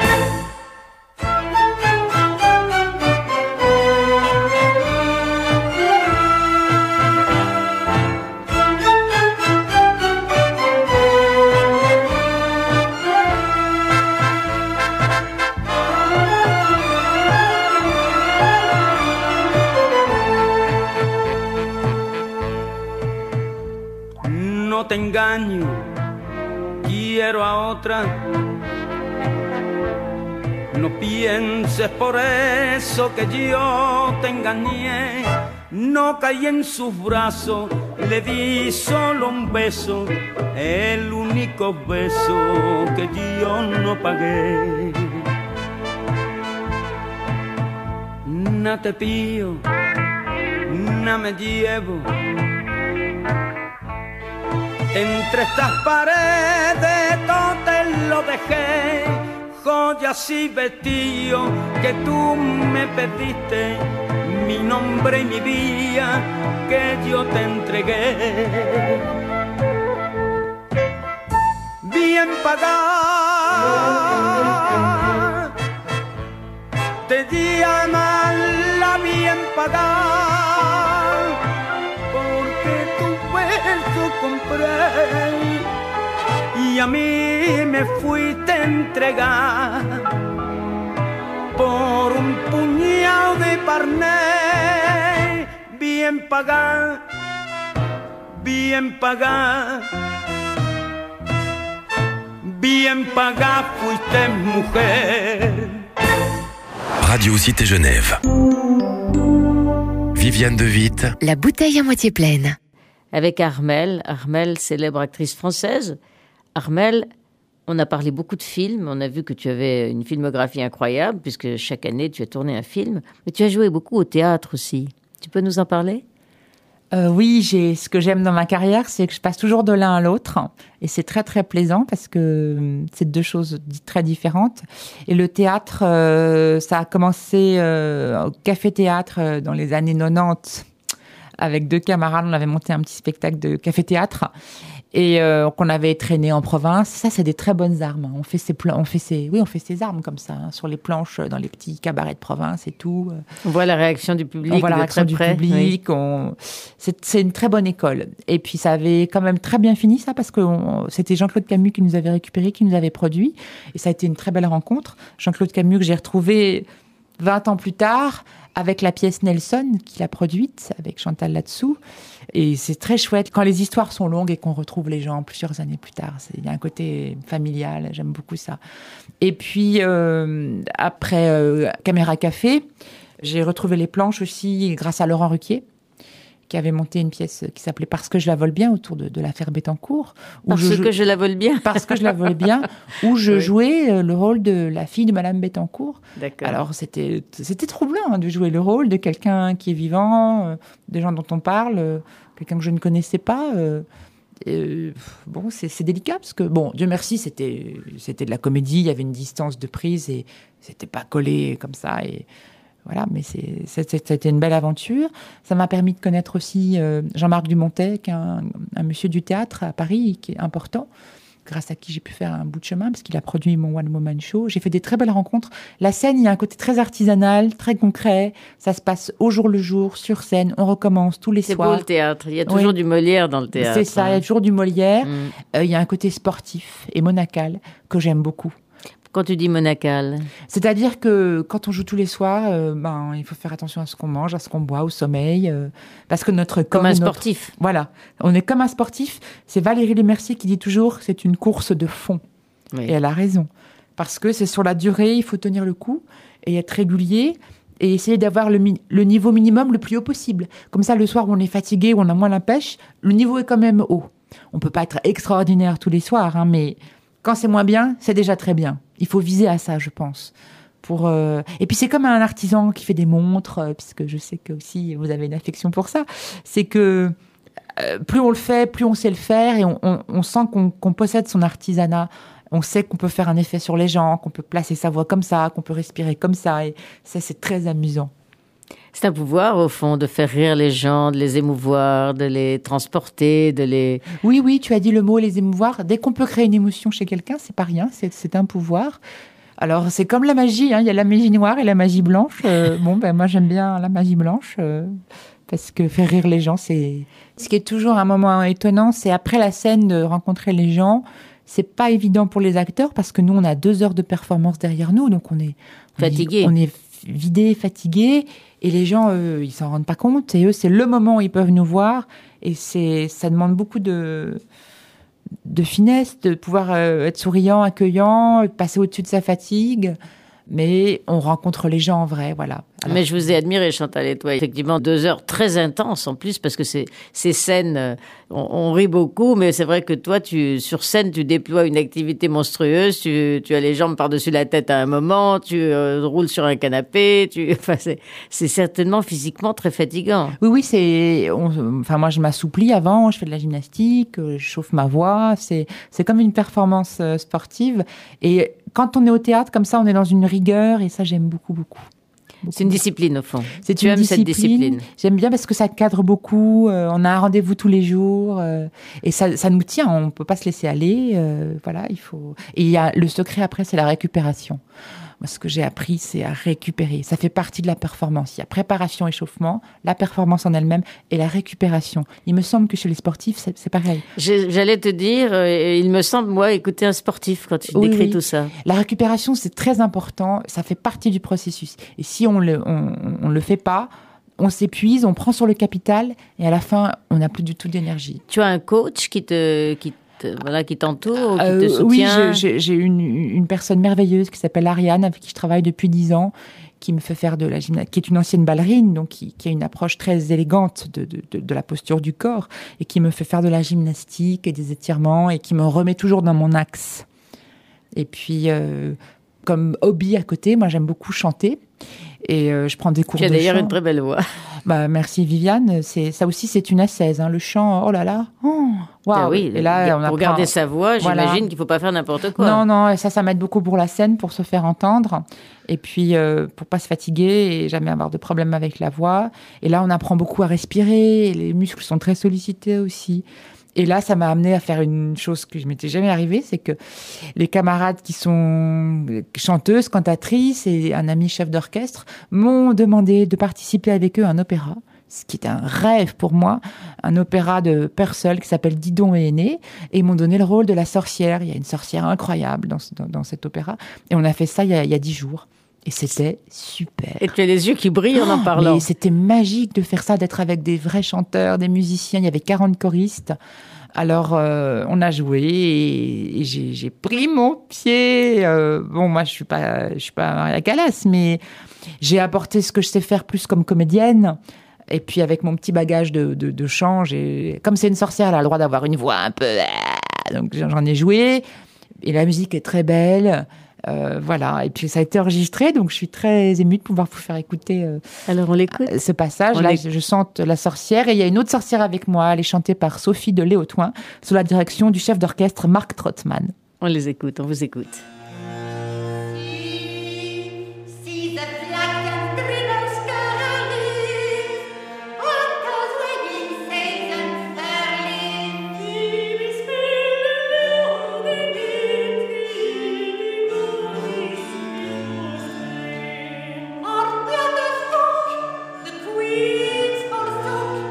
No te engaño, quiero a otra. No pienses por eso que yo te engañé. No caí en sus brazos le di solo un beso, el único beso que yo no pagué. No te pido, no me llevo. Entre estas paredes todo te lo dejé, joyas y vestidos que tú me pediste, mi nombre y mi vida que yo te entregué. Bien pagada, te llaman la bien pagada, porque tu beso compré y a mí me fuiste a entregar por un puñado de parné. Bien pagada, bien pagada, bien pagada fuiste mujer. Radio Cité Genève. Viviane de Witt. La bouteille à moitié pleine. Avec Armelle, Armelle, célèbre actrice française. Armelle, on a parlé beaucoup de films, on a vu que tu avais une filmographie incroyable, puisque chaque année tu as tourné un film, mais tu as joué beaucoup au théâtre aussi. Tu peux nous en parler ? Euh, oui, j'ai, ce que j'aime dans ma carrière, c'est que je passe toujours de l'un à l'autre. Et c'est très, très plaisant parce que c'est deux choses très différentes. Et le théâtre, euh, ça a commencé euh, au café-théâtre dans les années quatre-vingt-dix. Avec deux camarades, on avait monté un petit spectacle de café-théâtre. Et euh, qu'on avait traîné en province. Ça, c'est des très bonnes armes. On fait ces, pla- on fait ces, oui, on fait ces armes comme ça, hein, sur les planches, dans les petits cabarets de province et tout. On voit la réaction du public. On voit la de réaction très du près. public. Oui. On... C'est, c'est une très bonne école. Et puis, ça avait quand même très bien fini, ça, parce que on... c'était Jean-Claude Camus qui nous avait récupéré, qui nous avait produit. Et ça a été une très belle rencontre. Jean-Claude Camus que j'ai retrouvé vingt ans plus tard, avec la pièce Nelson qu'il a produite, avec Chantal là-dessous. Et c'est très chouette. Quand les histoires sont longues et qu'on retrouve les gens plusieurs années plus tard, il y a un côté familial, j'aime beaucoup ça. Et puis, euh, après euh, Caméra Café, j'ai retrouvé les planches aussi grâce à Laurent Ruquier, qui avait monté une pièce qui s'appelait « Parce que je la vole bien » autour de, de l'affaire Bettencourt. Parce je, que je la vole bien. Parce que je la vole bien, où je oui. jouais le rôle de la fille de Madame Bettencourt. D'accord. Alors, c'était, c'était troublant hein, de jouer le rôle de quelqu'un qui est vivant, euh, des gens dont on parle, euh, quelqu'un que je ne connaissais pas. Euh, euh, bon, c'est, c'est délicat parce que, bon, Dieu merci, c'était, c'était de la comédie, il y avait une distance de prise et c'était pas collé comme ça et... Voilà, mais c'est, c'est, c'était une belle aventure. Ça m'a permis de connaître aussi euh, Jean-Marc Dumontet, qui est un, un monsieur du théâtre à Paris, qui est important, grâce à qui j'ai pu faire un bout de chemin, parce qu'il a produit mon One Woman Show. J'ai fait des très belles rencontres. La scène, il y a un côté très artisanal, très concret. Ça se passe au jour le jour, sur scène. On recommence tous les c'est soirs. C'est beau le théâtre. Il y a toujours oui. du Molière dans le théâtre. C'est ça, hein. Il y a toujours du Molière. Mm. Euh, il y a un côté sportif et monacal que j'aime beaucoup. Quand tu dis monacal, c'est-à-dire que quand on joue tous les soirs, euh, ben il faut faire attention à ce qu'on mange, à ce qu'on boit, au sommeil, euh, parce que notre corps, comme un notre... sportif. Voilà, on est comme un sportif. C'est Valérie Lemercier qui dit toujours, c'est une course de fond, oui. Et elle a raison, parce que c'est sur la durée, il faut tenir le coup et être régulier et essayer d'avoir le, mi- le niveau minimum le plus haut possible. Comme ça, le soir où on est fatigué, où on a moins la pêche, le niveau est quand même haut. On peut pas être extraordinaire tous les soirs, hein, mais quand c'est moins bien, c'est déjà très bien. Il faut viser à ça, je pense. Pour, euh... Et puis, c'est comme un artisan qui fait des montres, euh, puisque je sais que aussi vous avez une affection pour ça. C'est que euh, plus on le fait, plus on sait le faire, et on, on, on sent qu'on, qu'on possède son artisanat. On sait qu'on peut faire un effet sur les gens, qu'on peut placer sa voix comme ça, qu'on peut respirer comme ça. Et ça, c'est très amusant. C'est un pouvoir, au fond, de faire rire les gens, de les émouvoir, de les transporter, de les... Oui, oui, tu as dit le mot, les émouvoir. Dès qu'on peut créer une émotion chez quelqu'un, c'est pas rien, c'est, c'est un pouvoir. Alors, c'est comme la magie, hein. Il y a la magie noire et la magie blanche. Euh, bon, ben moi, j'aime bien la magie blanche, euh, parce que faire rire les gens, c'est... Ce qui est toujours un moment étonnant, c'est après la scène de rencontrer les gens. C'est pas évident pour les acteurs, parce que nous, on a deux heures de performance derrière nous, donc on est... Fatigué. On est vidé, fatigué, et les gens, eux, ils s'en rendent pas compte, et eux, c'est le moment où ils peuvent nous voir, et c'est, ça demande beaucoup de, de finesse, de pouvoir euh, être souriant, accueillant, passer au-dessus de sa fatigue, mais on rencontre les gens en vrai, voilà. Alors, Mais je vous ai admiré, Chantal et toi. Effectivement, deux heures très intenses en plus, parce que c'est, ces scènes, euh, on, on rit beaucoup, mais c'est vrai que toi, tu, sur scène, tu déploies une activité monstrueuse. Tu, tu as les jambes par-dessus la tête à un moment, tu euh, roules sur un canapé. Tu, enfin, c'est, c'est certainement physiquement très fatigant. Oui, oui, c'est. on- Enfin, moi, je m'assouplis avant, je fais de la gymnastique, euh, je chauffe ma voix. C'est, c'est comme une performance euh, sportive. Et quand on est au théâtre, comme ça, on est dans une rigueur, et ça, j'aime beaucoup, beaucoup. C'est une discipline, au fond. C'est tu une aimes cette discipline. J'aime bien parce que ça cadre beaucoup. euh, on a un rendez-vous tous les jours euh, et ça, ça nous tient. On peut pas se laisser aller. euh, voilà, il faut. Et il y a le secret après, c'est la récupération. Moi, ce que j'ai appris, c'est à récupérer. Ça fait partie de la performance. Il y a préparation, échauffement, la performance en elle-même et la récupération. Il me semble que chez les sportifs, c'est, c'est pareil. J'ai- J'allais te dire, euh, il me semble, moi, écouter un sportif quand tu Oui, décris oui. tout ça. La récupération, c'est très important. Ça fait partie du processus. Et si on le, on, on le fait pas, on s'épuise, on prend sur le capital et à la fin, on n'a plus du tout d'énergie. Tu as un coach qui te, qui te, voilà, qui t'entoure, qui Euh, te oui, soutient. je- j'ai j'ai une, une personne merveilleuse qui s'appelle Ariane, avec qui je travaille depuis dix ans, qui me fait faire de la gymnastique, qui est une ancienne ballerine, donc qui, qui a une approche très élégante de, de, de, de la posture du corps, et qui me fait faire de la gymnastique et des étirements, et qui me remet toujours dans mon axe. Et puis, euh, comme hobby à côté, moi j'aime beaucoup chanter. Et euh, je prends des cours Tu as de d'ailleurs chant. une très belle voix. Bah, merci Viviane. C'est, ça aussi, c'est une ascèse. Hein. Le chant, oh là là. Oh, waouh. Ah oui, Et là, on pour apprend- garder sa voix, Voilà. j'imagine qu'il faut pas faire n'importe quoi. Non, non, ça, ça m'aide beaucoup pour la scène, pour se faire entendre. Et puis, euh, pour pas se fatiguer et jamais avoir de problème avec la voix. Et là, on apprend beaucoup à respirer. Et les muscles sont très sollicités aussi. Et là, ça m'a amené à faire une chose que je m'étais jamais arrivée, c'est que les camarades qui sont chanteuses, cantatrices et un ami chef d'orchestre m'ont demandé de participer avec eux à un opéra, ce qui est un rêve pour moi, un opéra de Purcell qui s'appelle Didon et Aîné, et ils m'ont donné le rôle de la sorcière. Il y a une sorcière incroyable dans, ce- dans, dans cet opéra, et on a fait ça il y a, il y a dix jours. Et c'était super. Et tu as les yeux qui brillent en en Oh, parlant. mais c'était magique de faire ça, d'être avec des vrais chanteurs, des musiciens. Il y avait quarante choristes. Alors, euh, on a joué et, et j'ai, j'ai pris mon pied. Euh, bon, moi, je suis pas, je suis pas Maria Callas, mais j'ai apporté ce que je sais faire plus comme comédienne. Et puis, avec mon petit bagage de, de, de chant, j'ai, comme c'est une sorcière, elle a le droit d'avoir une voix un peu... Donc, j'en ai joué. Et la musique est très belle. Euh, voilà, et puis ça a été enregistré, donc je suis très émue de pouvoir vous faire écouter euh, Alors on l'écoute. ce passage. On Là, l'écoute. je chante La sorcière, et il y a une autre sorcière avec moi. Elle est chantée par Sophie de Léotouin, sous la direction du chef d'orchestre Marc Trottmann. On les écoute, on vous écoute. Si the black and green sky, what goes wedding says and fairly, we spell the the queens forsook,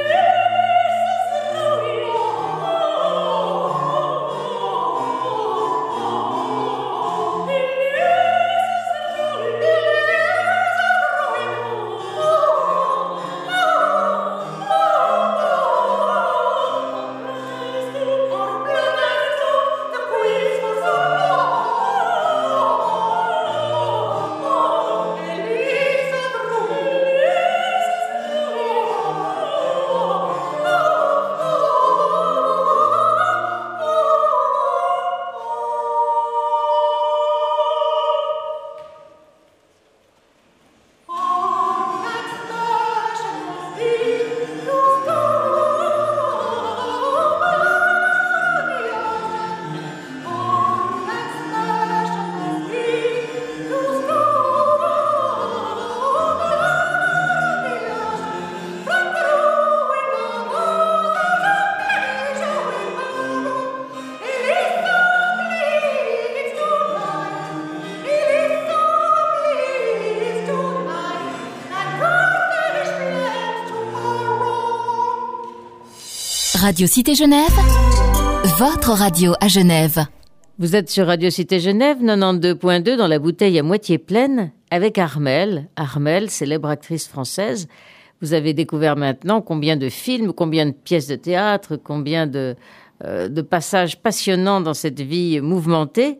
Radio Cité Genève, votre radio à Genève. Vous êtes sur Radio Cité Genève, quatre-vingt-douze point deux, dans la bouteille à moitié pleine, avec Armelle. Armelle, célèbre actrice française. Vous avez découvert maintenant combien de films, combien de pièces de théâtre, combien de, euh, de passages passionnants dans cette vie mouvementée.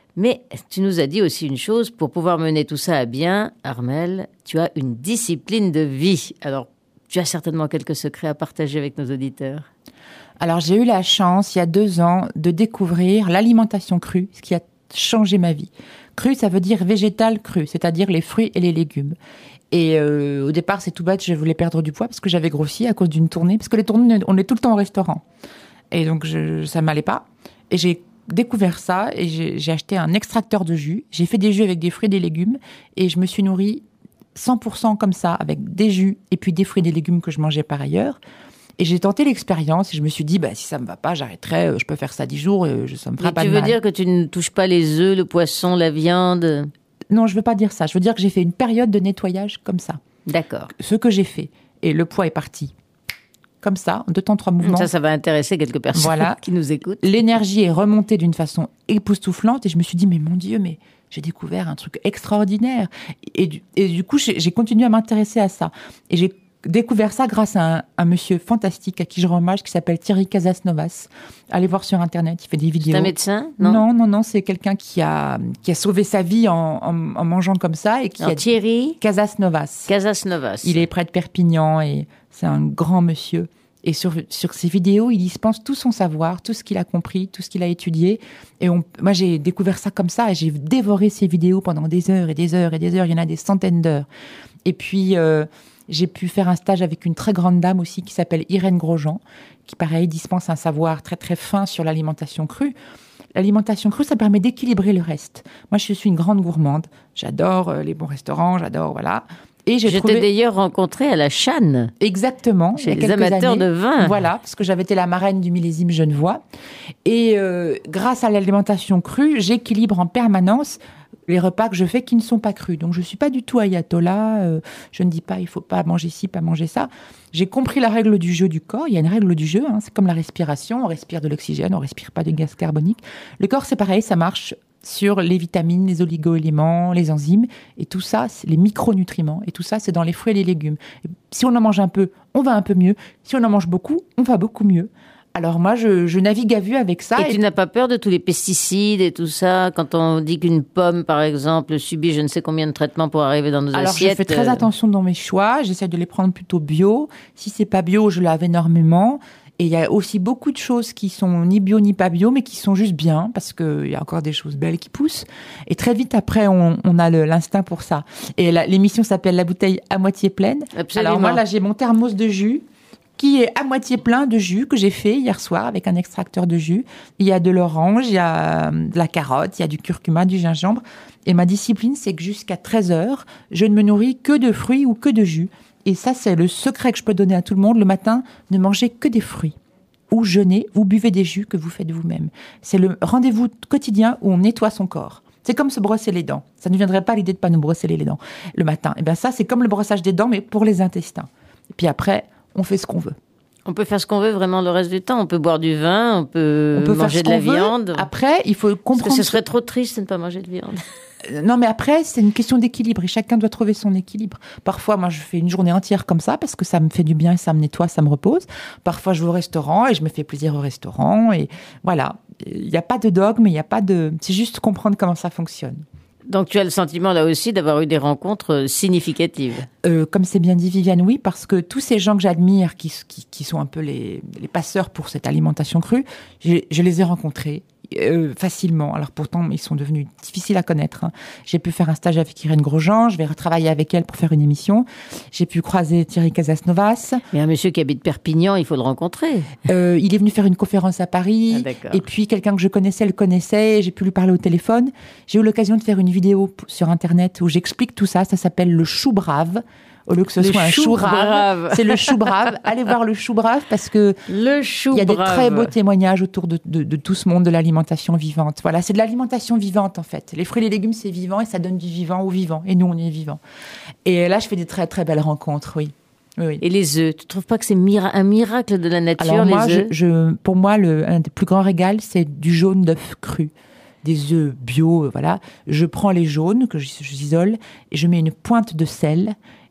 Mais tu nous as dit aussi une chose, pour pouvoir mener tout ça à bien, Armelle, tu as une discipline de vie. Alors, tu as certainement quelques secrets à partager avec nos auditeurs. Alors, j'ai eu la chance, il y a deux ans, de découvrir l'alimentation crue, ce qui a changé ma vie. Cru, ça veut dire végétal cru, c'est-à-dire les fruits et les légumes. Et euh, au départ, c'est tout bête, je voulais perdre du poids parce que j'avais grossi à cause d'une tournée. Parce que les tournées, on est tout le temps au restaurant. Et donc, je, ça m'allait pas. Et j'ai découvert ça et j'ai, j'ai acheté un extracteur de jus. J'ai fait des jus avec des fruits et des légumes. Et je me suis nourrie cent pour cent comme ça, avec des jus et puis des fruits et des légumes que je mangeais par ailleurs. Et j'ai tenté l'expérience et je me suis dit, bah, si ça me va pas, j'arrêterai. Je peux faire ça dix jours et ça me fera Mais pas de tu mal. veux dire que tu ne touches pas les œufs, le poisson, la viande? Non, je veux pas dire ça. Je veux dire que j'ai fait une période de nettoyage comme ça. D'accord. Ce que j'ai fait. Et le poids est parti. Comme ça, en deux temps, trois mouvements. Ça, ça va intéresser quelques personnes Voilà. qui nous écoutent. L'énergie est remontée d'une façon époustouflante et je me suis dit, mais mon Dieu, mais j'ai découvert un truc extraordinaire. Et du, et du coup, j'ai, j'ai continué à m'intéresser à ça. Et j'ai découvert ça grâce à un, un monsieur fantastique à qui je rends hommage, qui s'appelle Thierry Casasnovas. Allez voir sur Internet, il fait des vidéos. C'est un médecin? Non, non, non, non, c'est quelqu'un qui a, qui a sauvé sa vie en, en, en mangeant comme ça. Et qui Alors, a Thierry Casasnovas. Casasnovas. Il est près de Perpignan et c'est un grand monsieur. Et sur, sur ses vidéos, il dispense tout son savoir, tout ce qu'il a compris, tout ce qu'il a étudié. Et on, moi, j'ai découvert ça comme ça et j'ai dévoré ses vidéos pendant des heures et des heures et des heures. Il y en a des centaines d'heures. Et puis, euh, j'ai pu faire un stage avec une très grande dame aussi qui s'appelle Irène Grosjean, qui, pareil, dispense un savoir très, très fin sur l'alimentation crue. L'alimentation crue, ça permet d'équilibrer le reste. Moi, je suis une grande gourmande. J'adore les bons restaurants, j'adore, voilà. Et j'ai Je trouvé... t'ai d'ailleurs rencontré à la Channe. Exactement. Chez il y a les quelques amateurs années. de vin. Voilà, parce que j'avais été la marraine du millésime Genevois. Et euh, grâce à l'alimentation crue, j'équilibre en permanence les repas que je fais qui ne sont pas crus. Donc, je ne suis pas du tout ayatollah. Euh, je ne dis pas, il ne faut pas manger ci, pas manger ça. J'ai compris la règle du jeu du corps. Il y a une règle du jeu. Hein, c'est comme la respiration. On respire de l'oxygène, on ne respire pas de gaz carbonique. Le corps, c'est pareil, ça marche sur les vitamines, les oligo-éléments, les enzymes. Et tout ça, c'est les micronutriments. Et tout ça, c'est dans les fruits et les légumes. Et si on en mange un peu, on va un peu mieux. Si on en mange beaucoup, on va beaucoup mieux. Alors moi, je, je navigue à vue avec ça. Et, et tu n'as pas peur de tous les pesticides et tout ça? Quand on dit qu'une pomme, par exemple, subit je ne sais combien de traitements pour arriver dans nos Alors, assiettes... Alors, je fais très attention dans mes choix. J'essaie de les prendre plutôt bio. Si c'est pas bio, je lave énormément. Et il y a aussi beaucoup de choses qui sont ni bio ni pas bio, mais qui sont juste bien, parce qu'il y a encore des choses belles qui poussent. Et très vite après, on, on a le, l'instinct pour ça. Et la, l'émission s'appelle La bouteille à moitié pleine. Absolument. Alors moi, là, j'ai mon thermos de jus, qui est à moitié plein de jus que j'ai fait hier soir avec un extracteur de jus. Il y a de l'orange, il y a de la carotte, il y a du curcuma, du gingembre. Et ma discipline, c'est que jusqu'à treize heures, je ne me nourris que de fruits ou que de jus. Et ça, c'est le secret que je peux donner à tout le monde. Le matin, ne mangez que des fruits. Ou jeûnez, ou buvez des jus que vous faites vous-même. C'est le rendez-vous quotidien où on nettoie son corps. C'est comme se brosser les dents. Ça ne viendrait pas l'idée de pas nous brosser les dents le matin. Et bien ça, c'est comme le brossage des dents, mais pour les intestins. Et puis après, on fait ce qu'on veut. On peut faire ce qu'on veut vraiment le reste du temps. On peut boire du vin, on peut, on peut manger de la viande. Après, il faut comprendre... Parce que ce serait trop triste de ne pas manger de viande. Non, mais après, c'est une question d'équilibre et chacun doit trouver son équilibre. Parfois, moi, je fais une journée entière comme ça parce que ça me fait du bien et ça me nettoie, ça me repose. Parfois, je vais au restaurant et je me fais plaisir au restaurant. Et voilà, il n'y a pas de dogme, il n'y a pas de... C'est juste comprendre comment ça fonctionne. Donc, tu as le sentiment, là aussi, d'avoir eu des rencontres significatives. Euh, comme c'est bien dit Viviane, oui, parce que tous ces gens que j'admire, qui, qui, qui sont un peu les, les passeurs pour cette alimentation crue, je, je les ai rencontrés euh, facilement. Alors pourtant, ils sont devenus difficiles à connaître. Hein. J'ai pu faire un stage avec Irène Grosjean, je vais retravailler avec elle pour faire une émission. J'ai pu croiser Thierry Casasnovas. Mais un monsieur qui habite Perpignan, il faut le rencontrer. Euh, il est venu faire une conférence à Paris. Ah, d'accord. Et puis, quelqu'un que je connaissais le connaissait. J'ai pu lui parler au téléphone. J'ai eu l'occasion de faire une vidéo sur Internet où j'explique tout ça. Ça s'appelle le chou brave. Au lieu que ce le soit un chou chou brave. brave. C'est le chou brave. Allez voir le chou brave parce que le chou il y a brave. des très beaux témoignages autour de, de, de tout ce monde de l'alimentation vivante. Voilà, c'est de l'alimentation vivante en fait. Les fruits et les légumes, c'est vivant et ça donne du vivant au vivant. Et nous, on est vivant. Et là, je fais des très très belles rencontres, oui. Oui, oui. Et les œufs, tu trouves pas que c'est mira- un miracle de la nature, Alors moi, les œufs? je, je, pour moi, le, un des plus grands régals, c'est du jaune d'œuf cru. Des œufs bio, voilà. Je prends les jaunes que j'isole et je mets une pointe de sel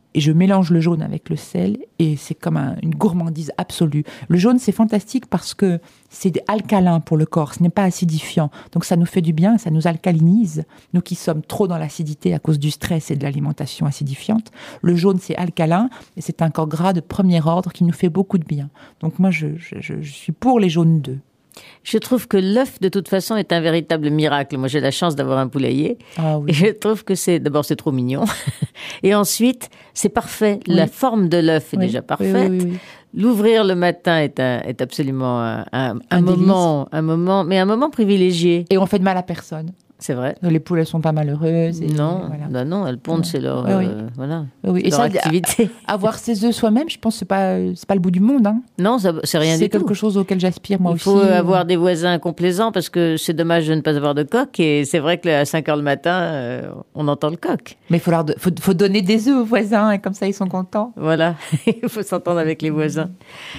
et je mélange le jaune avec le sel et c'est comme un, une gourmandise absolue. Le jaune, c'est fantastique parce que c'est alcalin pour le corps, ce n'est pas acidifiant. Donc ça nous fait du bien, ça nous alcalinise. Nous qui sommes trop dans l'acidité à cause du stress et de l'alimentation acidifiante, le jaune, c'est alcalin et c'est un corps gras de premier ordre qui nous fait beaucoup de bien. Donc moi, je, je, je, je suis pour les jaunes d'œufs. Je trouve que l'œuf, de toute façon, est un véritable miracle. Moi, j'ai la chance d'avoir un poulailler. Ah oui. Et je trouve que c'est, d'abord, c'est trop mignon. Et ensuite, c'est parfait. Oui. La forme de l'œuf est oui. déjà parfaite. Oui, oui, oui, oui. L'ouvrir le matin est, un, est absolument un, un, un, un moment, un moment, mais un moment privilégié. Et on fait de mal à personne. C'est vrai. Les poules, elles sont pas malheureuses. Et non, voilà. bah non, elles pondent, c'est leur, oui, oui. Euh, voilà, oui, et leur ça, activité. Avoir ses œufs soi-même, je pense que c'est pas, c'est pas le bout du monde. Hein. Non, ça, c'est rien c'est du tout. C'est quelque chose auquel j'aspire moi Il aussi. Il faut avoir des voisins complaisants parce que c'est dommage de ne pas avoir de coq. Et c'est vrai qu'à cinq heures le matin, euh, on entend le coq. Mais il faut, leur, faut, faut donner des œufs aux voisins et comme ça, ils sont contents. Voilà, il faut s'entendre avec les voisins.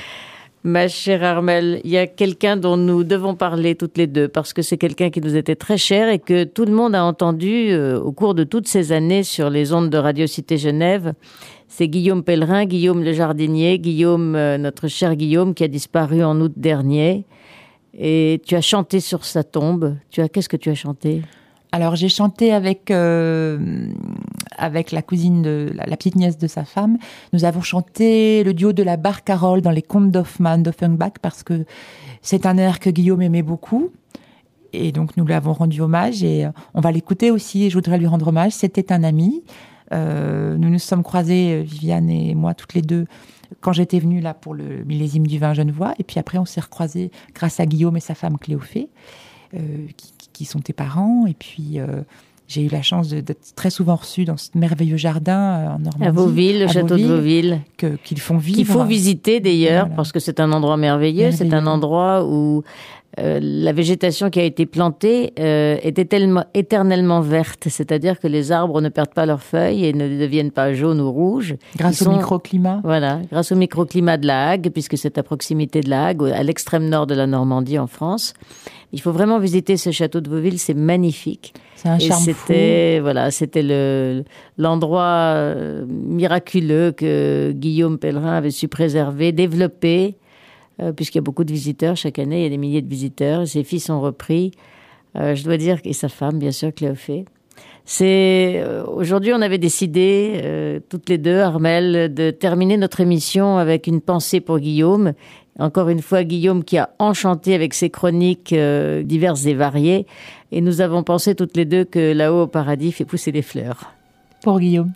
Ma chère Armelle, il y a quelqu'un dont nous devons parler toutes les deux parce que c'est quelqu'un qui nous était très cher et que tout le monde a entendu euh, au cours de toutes ces années sur les ondes de Radio Cité Genève. C'est Guillaume Pellerin, Guillaume le jardinier, Guillaume, euh, notre cher Guillaume, qui a disparu en août dernier. Et tu as chanté sur sa tombe. Tu as, qu'est-ce que tu as chanté ? Alors, j'ai chanté avec, euh, avec la cousine, de la, la petite nièce de sa femme. Nous avons chanté le duo de la Barcarolle dans les contes d'Hoffmann, d'Offenbach, parce que c'est un air que Guillaume aimait beaucoup. Et donc, nous lui avons rendu hommage et on va l'écouter aussi. Et je voudrais lui rendre hommage. C'était un ami. Euh, nous nous sommes croisés, Viviane et moi, toutes les deux, quand j'étais venue là pour le millésime du vin Genevois. Et puis après, on s'est recroisés grâce à Guillaume et sa femme Cléophée, euh, qui qui sont tes parents, et puis euh, j'ai eu la chance de, d'être très souvent reçue dans ce merveilleux jardin euh, en Normandie. À Vauville, le château Vauville, de Vauville. Que, qu'ils font vivre. Qu'il faut visiter d'ailleurs, voilà. Parce que c'est un endroit merveilleux, merveilleux. C'est un endroit où euh, la végétation qui a été plantée euh, était tellement, éternellement verte, c'est-à-dire que les arbres ne perdent pas leurs feuilles et ne deviennent pas jaunes ou rouges. Grâce Ils au sont, microclimat. Voilà, grâce au microclimat de la Hague, puisque c'est à proximité de la Hague, à l'extrême nord de la Normandie en France. Il faut vraiment visiter ce château de Vauville, c'est magnifique. C'est un et charme c'était, fou. Voilà, c'était le, l'endroit euh, miraculeux que Guillaume Pellerin avait su préserver, développer, euh, puisqu'il y a beaucoup de visiteurs chaque année, il y a des milliers de visiteurs. Ses fils ont repris, euh, je dois dire, et sa femme, bien sûr, Cléophée. C'est, euh, aujourd'hui, on avait décidé, euh, toutes les deux, Armelle, de terminer notre émission avec une pensée pour Guillaume. Encore une fois, Guillaume qui a enchanté avec ses chroniques euh, diverses et variées. Et nous avons pensé toutes les deux que là-haut au paradis fait pousser des fleurs. Pour Guillaume.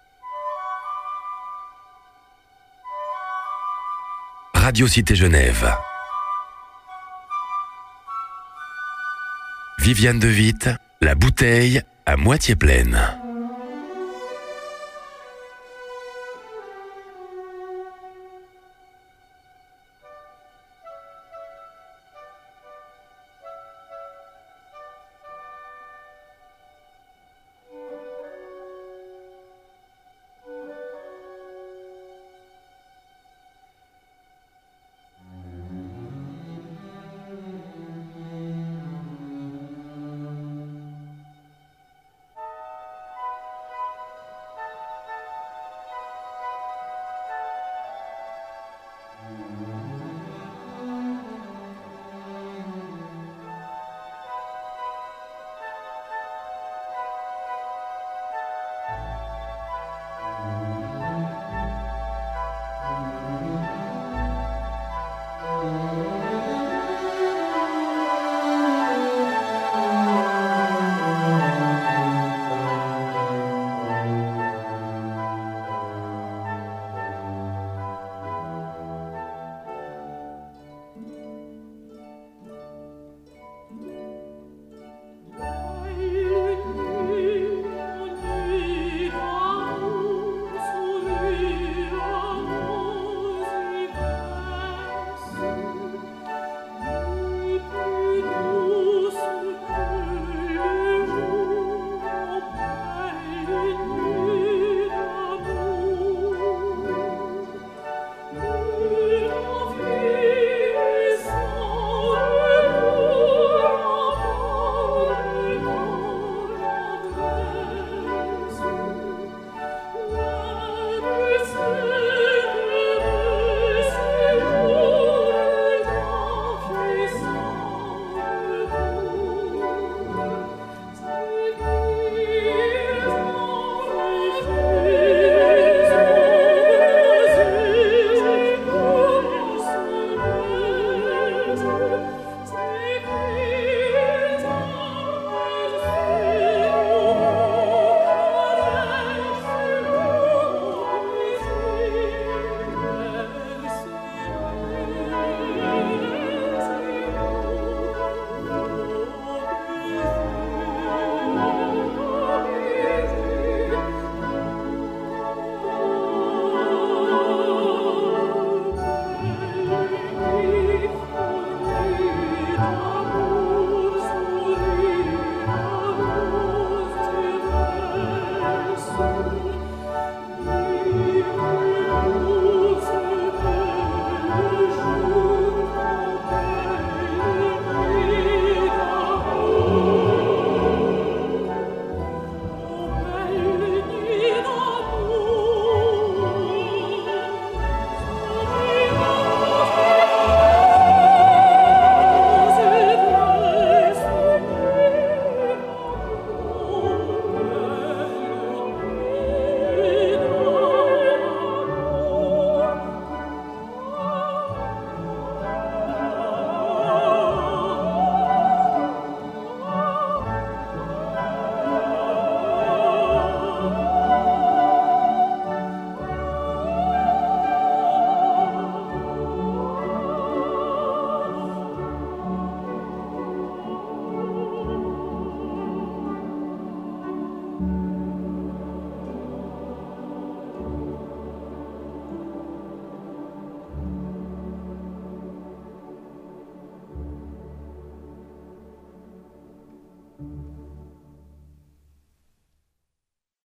Radio Cité Genève. Viviane de Witte, la bouteille à moitié pleine.